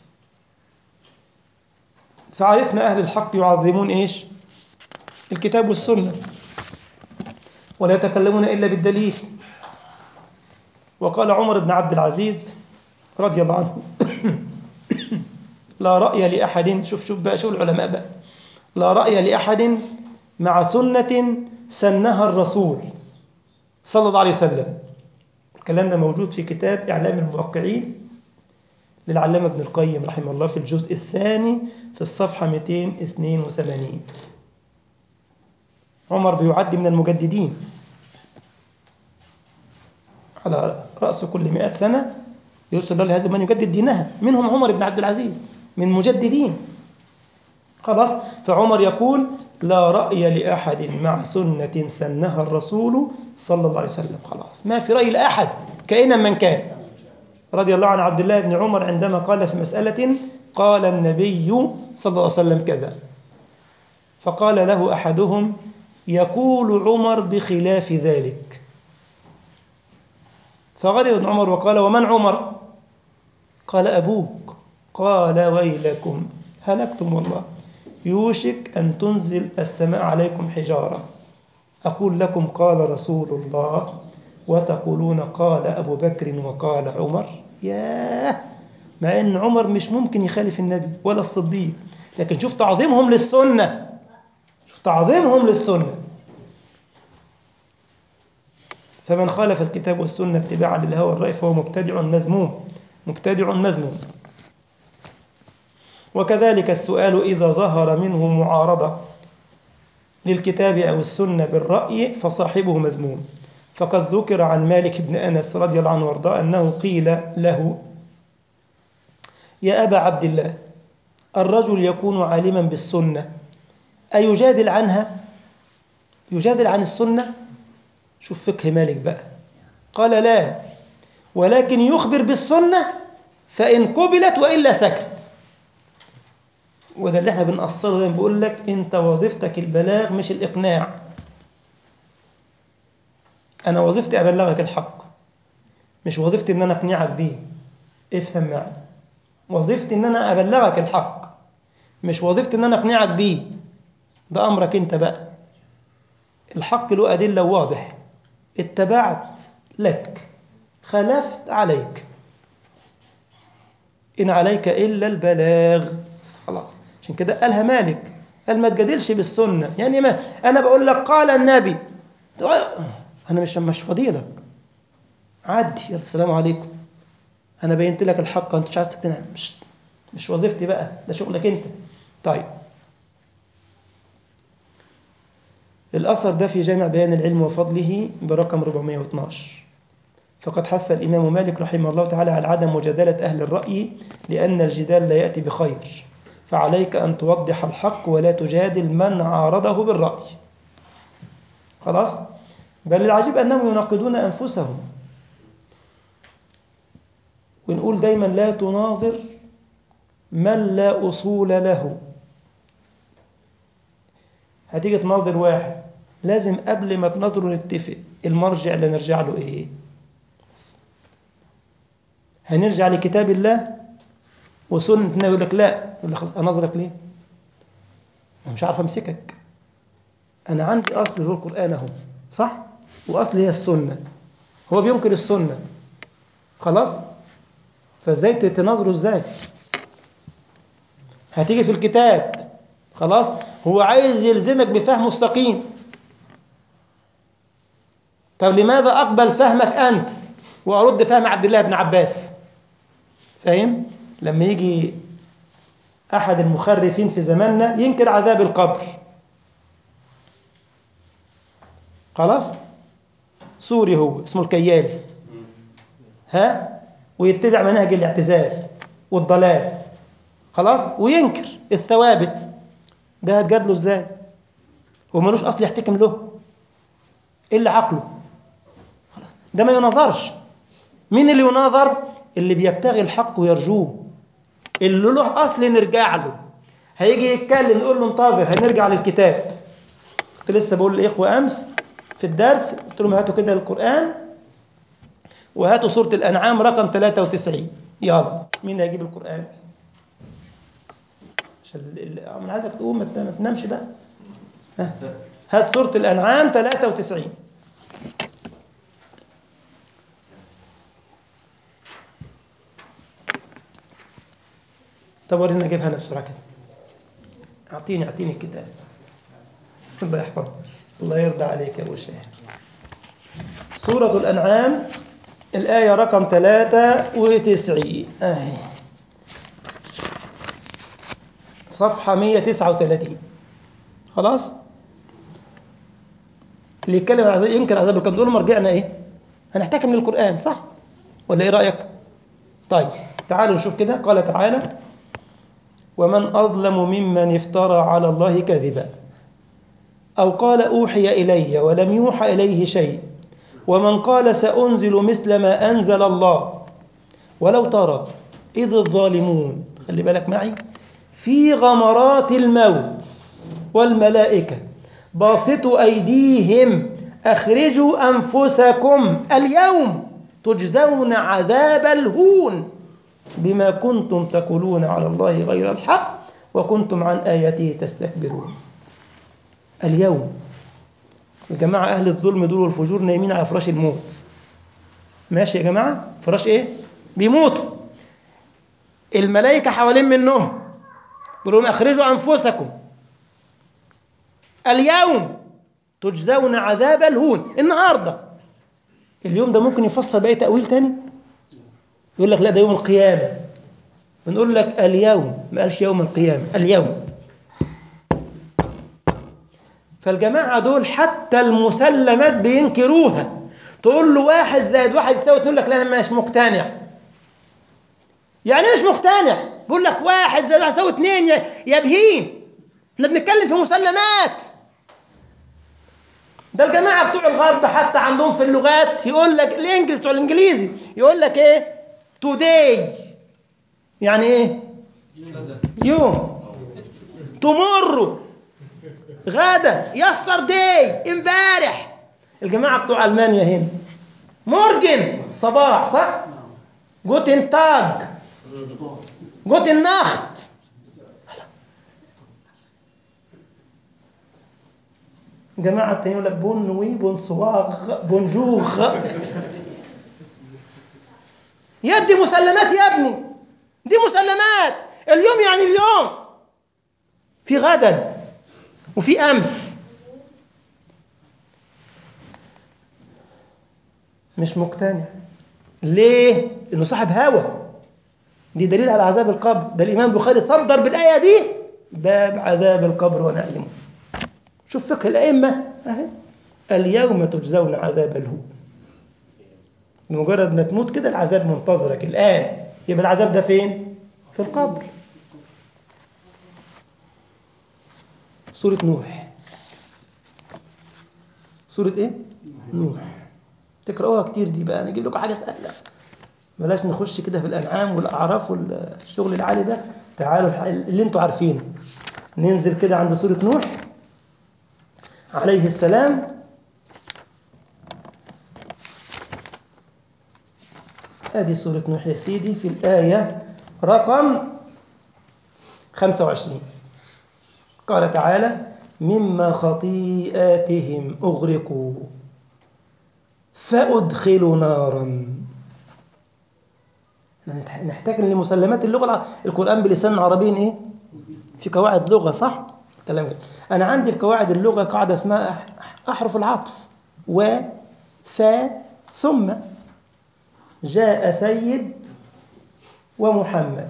فعرفنا أهل الحق يعظمون إيش؟ الكتاب والسنة، ولا يتكلمون إلا بالدليل. وقال عمر بن عبد العزيز رضي الله عنه: لا رأي لأحد، شوف شوف بقى، شوف العلماء بقى، لا رأي لأحد مع سنة سنها الرسول صلى الله عليه وسلم. الكلام ده موجود في كتاب إعلام الموقعين للعلامة ابن القيم رحمه الله في الجزء الثاني في الصفحة مئتين واثنين وثمانين. عمر بيعد من المجددين، على رأس كل مئة سنة يرسل الله هذا من يجدد دينها، منهم عمر بن عبد العزيز من مجددين. خلاص، فعمر يقول: لا رأي لأحد مع سنة سنها الرسول صلى الله عليه وسلم. خلاص ما في رأي لأحد كائنا من كان. رضي الله عن عبد الله بن عمر عندما قال في مسألة: قال النبي صلى الله عليه وسلم كذا، فقال له أحدهم: يقول عمر بخلاف ذلك. فغضب ابن عمر وقال: ومن عمر؟ قال: أبوك. قال: ويلكم هلكتم والله، يوشك أن تنزل السماء عليكم حجارة، أقول لكم قال رسول الله وتقولون قال أبو بكر وقال عمر. ياه، مع أن عمر مش ممكن يخالف النبي ولا الصديق، لكن شوف تعظيمهم للسنة، شوف تعظيمهم للسنة. فمن خالف الكتاب والسنة اتباعا للهوى والرأي فهو مبتدع مذموم، مبتدع مذموم. وكذلك السؤال إذا ظهر منه معارضة للكتاب أو السنة بالرأي فصاحبه مذموم. فقد ذكر عن مالك بن أنس رضي الله عنه وارضاه أنه قيل له: يا أبا عبد الله، الرجل يكون عالما بالسنة أيجادل عنها؟ يجادل عن السنة؟ شوف فقه مالك بقى. قال: لا، ولكن يخبر بالسنة فإن قبلت وإلا سكت. وده اللي احنا بنقصره دايما، بقول لك انت وظيفتك البلاغ مش الإقناع. أنا وظيفتي أبلغك الحق، مش وظيفتي إن أنا أقنعك بيه. افهم معي، وظيفتي إن أنا أبلغك الحق، مش وظيفتي إن أنا أقنعك بيه. ده أمرك أنت بقى. الحق له أدلة واضح، اتبعت لك، خلفت عليك، إن عليك إلا البلاغ. بس خلاص. عشان كده قالها مالك، قال ما تجادلش بالسنة. يعني ما أنا بقول لك قال النبي، أنا مش مش فضيلك، عدي يلا السلام عليكم، أنا بينت لك الحق أنت مش عايز تقتنع، مش مش وظيفتي بقى، ده شغلك أنت. طيب الأثر ده في جامع بيان العلم وفضله برقم أربعمائة واثني عشر. فقد حث الإمام مالك رحمه الله تعالى على عدم مجادلة أهل الرأي، لأن الجدال لا يأتي بخير، فعليك أن توضح الحق ولا تجادل من عارضه بالرأي. خلاص؟ بل العجيب أنهم يناقضون أنفسهم. ونقول دايما لا تناظر من لا أصول له. هتيجي تناظر واحد، لازم قبل ما تناظره نتفق المرجع اللي نرجع له إيه. هنرجع لكتاب الله وسنة النبي، يقول لك لا، يقول لك أناظرك ليه؟ أنا مش عارف أمسكك، أنا عندي أصل هو القرآن أهو، صح؟ وأصل هي السنة، هو بينكر السنة، خلاص؟ فازاي تناظره ازاي؟ هتيجي في الكتاب، خلاص؟ هو عايز يلزمك بفهم مستقيم، طب لماذا أقبل فهمك أنت وأرد فهم عبد الله بن عباس؟ فاهم؟ لما يجي أحد المخرفين في زماننا ينكر عذاب القبر، خلاص؟ سوري هو اسمه الكيالي، ها؟ ويتبع منهج الاعتزال والضلال، خلاص؟ وينكر الثوابت، ده هتجادله ازاي؟ هو ملوش أصل يحتكم له إلا عقله، خلاص؟ ده ما يناظرش. مين اللي يناظر؟ اللي بيبتغي الحق ويرجوه، اللي له أصل نرجع له. هيجي يتكلم نقول له انتظر، هنرجع للكتاب. كنت لسه بقول للإخوة أمس في الدرس، قلت لهم هاتوا كده القرآن وهاتوا سورة الأنعام رقم ثلاثة وتسعين، يلا مين هيجيب القرآن؟ عشان أنا عايزك تقوم ما تنامش بقى. ها. هات سورة الأنعام ثلاثة وتسعين. طب ورينا اجيبها انا بسرعه كده. اعطيني اعطيني الكتاب. الله يحفظك، الله يرضى عليك يا ابو شاهر. سورة الأنعام الآية رقم ثلاثة وتسعين، آه. صفحة مئة وتسعة وثلاثين. خلاص؟ اللي يتكلم عن عذاب ينكر عذاب القبر دول مرجعنا ايه؟ هنحتكم للقرآن، صح؟ ولا ايه رأيك؟ طيب تعالوا نشوف كده. قال تعالى: ومن أظلم ممن افترى على الله كذبا أو قال أوحي إلي ولم يوحى إليه شيء ومن قال سأنزل مثل ما أنزل الله ولو ترى إذ الظالمون، خلي بالك معي، في غمرات الموت والملائكة باسطوا أيديهم أخرجوا أنفسكم اليوم تجزون عذاب الهون بما كنتم تقولون على الله غير الحق وكنتم عن آياته تستكبرون. اليوم الجماعة أهل الظلم دول والفجور نايمين على فراش الموت، ماشي يا جماعة؟ فراش إيه؟ بيموتوا، الملائكة حوالين منهم يقولون أخرجوا أنفسكم اليوم تجزون عذاب الهون. النهاردة اليوم ده ممكن يفسر بأي تأويل تاني، يقول لك لا ده يوم القيامة، بنقول لك اليوم، ما قالش يوم القيامة، اليوم. فالجماعة دول حتى المسلمات بينكروها، تقول له واحد زائد واحد يساوي، تقول لك لا أنا مش مقتنع. يعني مش مقتنع؟ بقول لك واحد زائد واحد يساوي اثنين يا يا بهيم، احنا بنتكلم في مسلمات. ده الجماعة بتوع الغرب حتى عندهم في اللغات يقول لك الانجليزي، بتوع الانجليزي يقول لك ايه؟ today يعني ايه؟ يوم. tomorrow غدا. yesterday امبارح. الجماعة بتوع ألمانيا هنا مورجن صباح، صح؟ جوتن تاج، جوتن ناخت. جماعة التانيين يقول لك بون نوي بون صواغ بونجوغ. يا دي مسلمات يا ابني، دي مسلمات. اليوم يعني اليوم، في غدا وفي أمس. مش مقتنع. ليه؟ إنه صاحب هوى. دي دليل على عذاب القبر. ده الإمام البخاري صدر بالآية دي باب عذاب القبر ونعيمه. شوف فقه الأئمة أهي. اليوم تجزون عذاب الهون. بمجرد ما تموت كده العذاب منتظرك الآن. يبقى العذاب ده فين؟ في القبر. سورة نوح. سورة إيه؟ نوح. تقرأوها كتير دي بقى. أنا أجيب لكم حاجة سهلة. بلاش نخش كده في الأنعام والأعراف والشغل العالي ده. تعالوا اللي انتوا عارفينه. ننزل كده عند سورة نوح عليه السلام. هذه سورة نوح يا سيدي في الآية رقم خمسة وعشرين. قال تعالى: مما خطيئاتهم أغرقوا فأدخلوا نارا. نحتاج لمسلمات اللغة. القرآن بلسان عربي إيه؟ في قواعد لغة صح؟ كلام كده. أنا عندي في قواعد اللغة قاعدة اسمها أحرف العطف و ف ثم. جاء سيد ومحمد.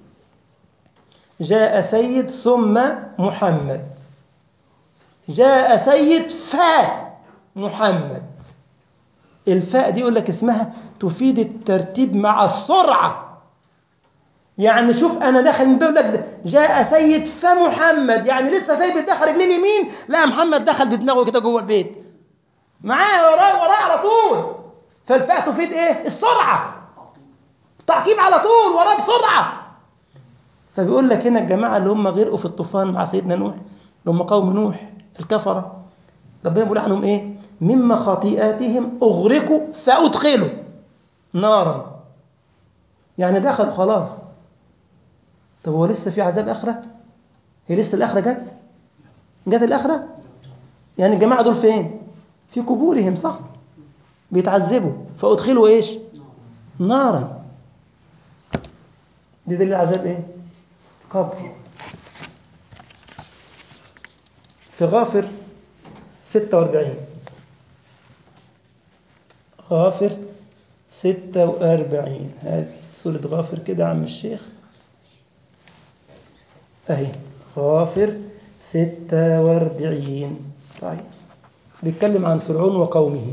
جاء سيد ثم محمد. جاء سيد فا محمد. الفاء دي يقول لك اسمها تفيد الترتيب مع السرعة. يعني شوف أنا داخل من بيقول لك جاء سيد فمحمد، يعني لسه سيد بيدخل رجليه اليمين، لا محمد دخل بدماغه كده جوه البيت معاه وراه وراه على طول. فالفاء تفيد ايه؟ السرعة، تعقيب على طول وراه بسرعة. فبيقول لك هنا الجماعة اللي هم غرقوا في الطوفان مع سيدنا نوح، اللي هم قوم نوح الكفرة، ربنا بيقول عنهم ايه؟ مما خطيئاتهم أغرقوا فأدخلوا نارا. يعني دخلوا خلاص. طب هو لسه في عذاب آخرة؟ هي لسه الآخرة جت؟ جت الآخرة؟ يعني الجماعة دول فين؟ في قبورهم صح؟ بيتعذبوا فأدخلوا إيش؟ نارا. دي دليل عذاب إيه؟ قبر. في غافر ستة وأربعين. غافر ستة وأربعين. هذه سورة غافر كده عم الشيخ أهي. غافر ستة وأربعين. طيب بيتكلم عن فرعون وقومه.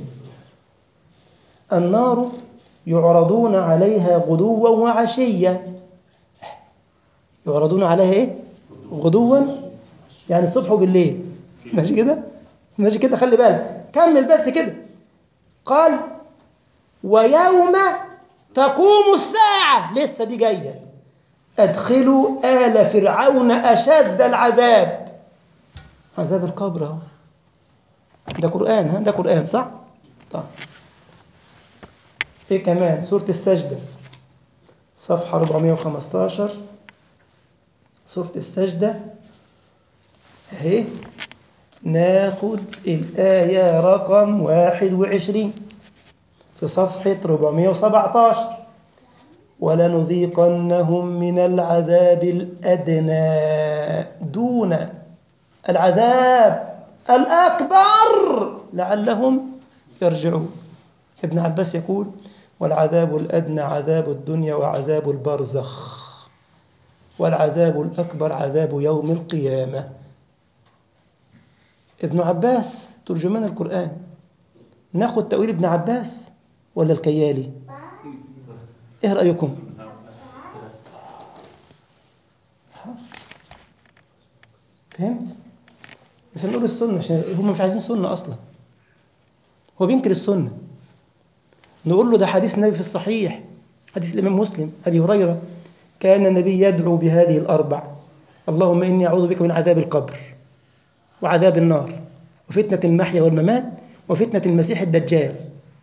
النار يعرضون عليها غدوا وعشيا. يعرضون عليها ايه؟ غدوا يعني الصبح وبالليل. ماشي كده؟ ماشي كده، خلي بالك كمل بس كده. قال: ويوم تقوم الساعة، لسه دي جاية، أدخلوا آل فرعون أشد العذاب. عذاب القبر اهو. ده قرآن، ها ده قرآن صح؟ طيب ايه كمان؟ سورة السجدة صفحة أربعمائة وخمسة عشر. سورة السجدة اهي. ناخد الآية رقم واحد وعشرين في صفحة أربعمائة وسبعة عشر. ولنذيقنهم من العذاب الأدنى دون العذاب الأكبر لعلهم يرجعون. ابن عباس يقول: والعذاب الأدنى عذاب الدنيا وعذاب البرزخ، والعذاب الأكبر عذاب يوم القيامة. ابن عباس ترجمان القرآن. ناخد تأويل ابن عباس ولا الكيالي؟ ايه رأيكم؟ فهمت؟ مش هنقول السنة عشان هم مش عايزين سنة أصلا. هو بينكر السنة. نقول له ده حديث النبي في الصحيح، حديث الإمام مسلم أبي هريرة: كان النبي يدعو بهذه الأربع: اللهم إني أعوذ بك من عذاب القبر وعذاب النار وفتنة المحيا والممات وفتنة المسيح الدجال.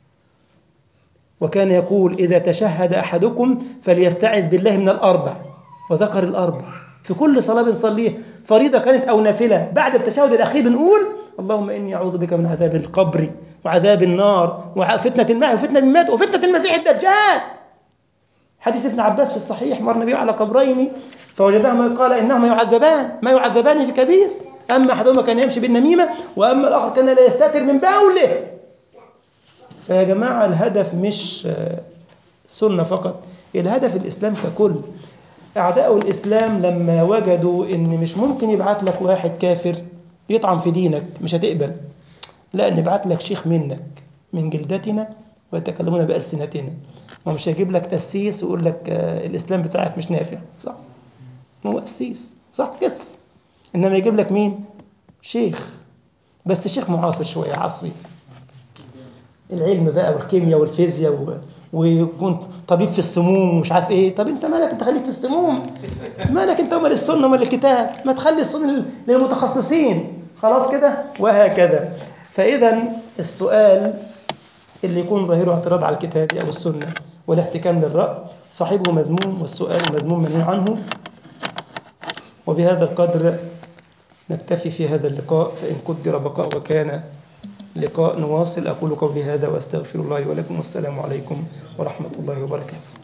وكان يقول: إذا تشهد أحدكم فليستعذ بالله من الأربع. وذكر الأربع في كل صلاة بنصليها، فريضة كانت أو نافلة. بعد التشهد الأخير بنقول: اللهم إني أعوذ بك من عذاب القبر وعذاب النار وفتنة المحيا وفتنة الممات وفتنة المسيح الدجال. حديث ابن عباس في الصحيح: مر النبي على قبرين فوجدهما قال إنهما يعذبان ما يعذبان في كبير، أما أحدهما كان يمشي بالنميمة وأما الآخر كان لا يستتر من بوله. فيا جماعة الهدف مش سنة فقط، الهدف الإسلام ككل. أعداء الإسلام لما وجدوا إن مش ممكن يبعت لك واحد كافر يطعن في دينك مش هتقبل، لا نبعت لك شيخ منك من جلدتنا ويتكلمون بألسنتنا، ومش هيجيب لك قسيس ويقول لك الإسلام بتاعك مش نافع، صح؟ هو قسيس صح قس، إنما يجيب لك مين؟ شيخ، بس شيخ معاصر شوية عصري، العلم بقى والكيمياء والفيزياء و... ويكون طبيب في السموم ومش عارف ايه. طب انت مالك، انت خليك في السموم، مالك انت ومال السنه ومال الكتاب، ما تخلي السنه للمتخصصين خلاص كده، وهكذا. فاذا السؤال اللي يكون ظاهره اعتراض على الكتاب او السنه ولا احتكام للراي صاحبه مذموم، والسؤال مذموم منهي عنه. وبهذا القدر نكتفي في هذا اللقاء، فإن قدر بقاء وكان لقاء نواصل. أقول قولي هذا وأستغفر الله ولكم، والسلام عليكم ورحمة الله وبركاته.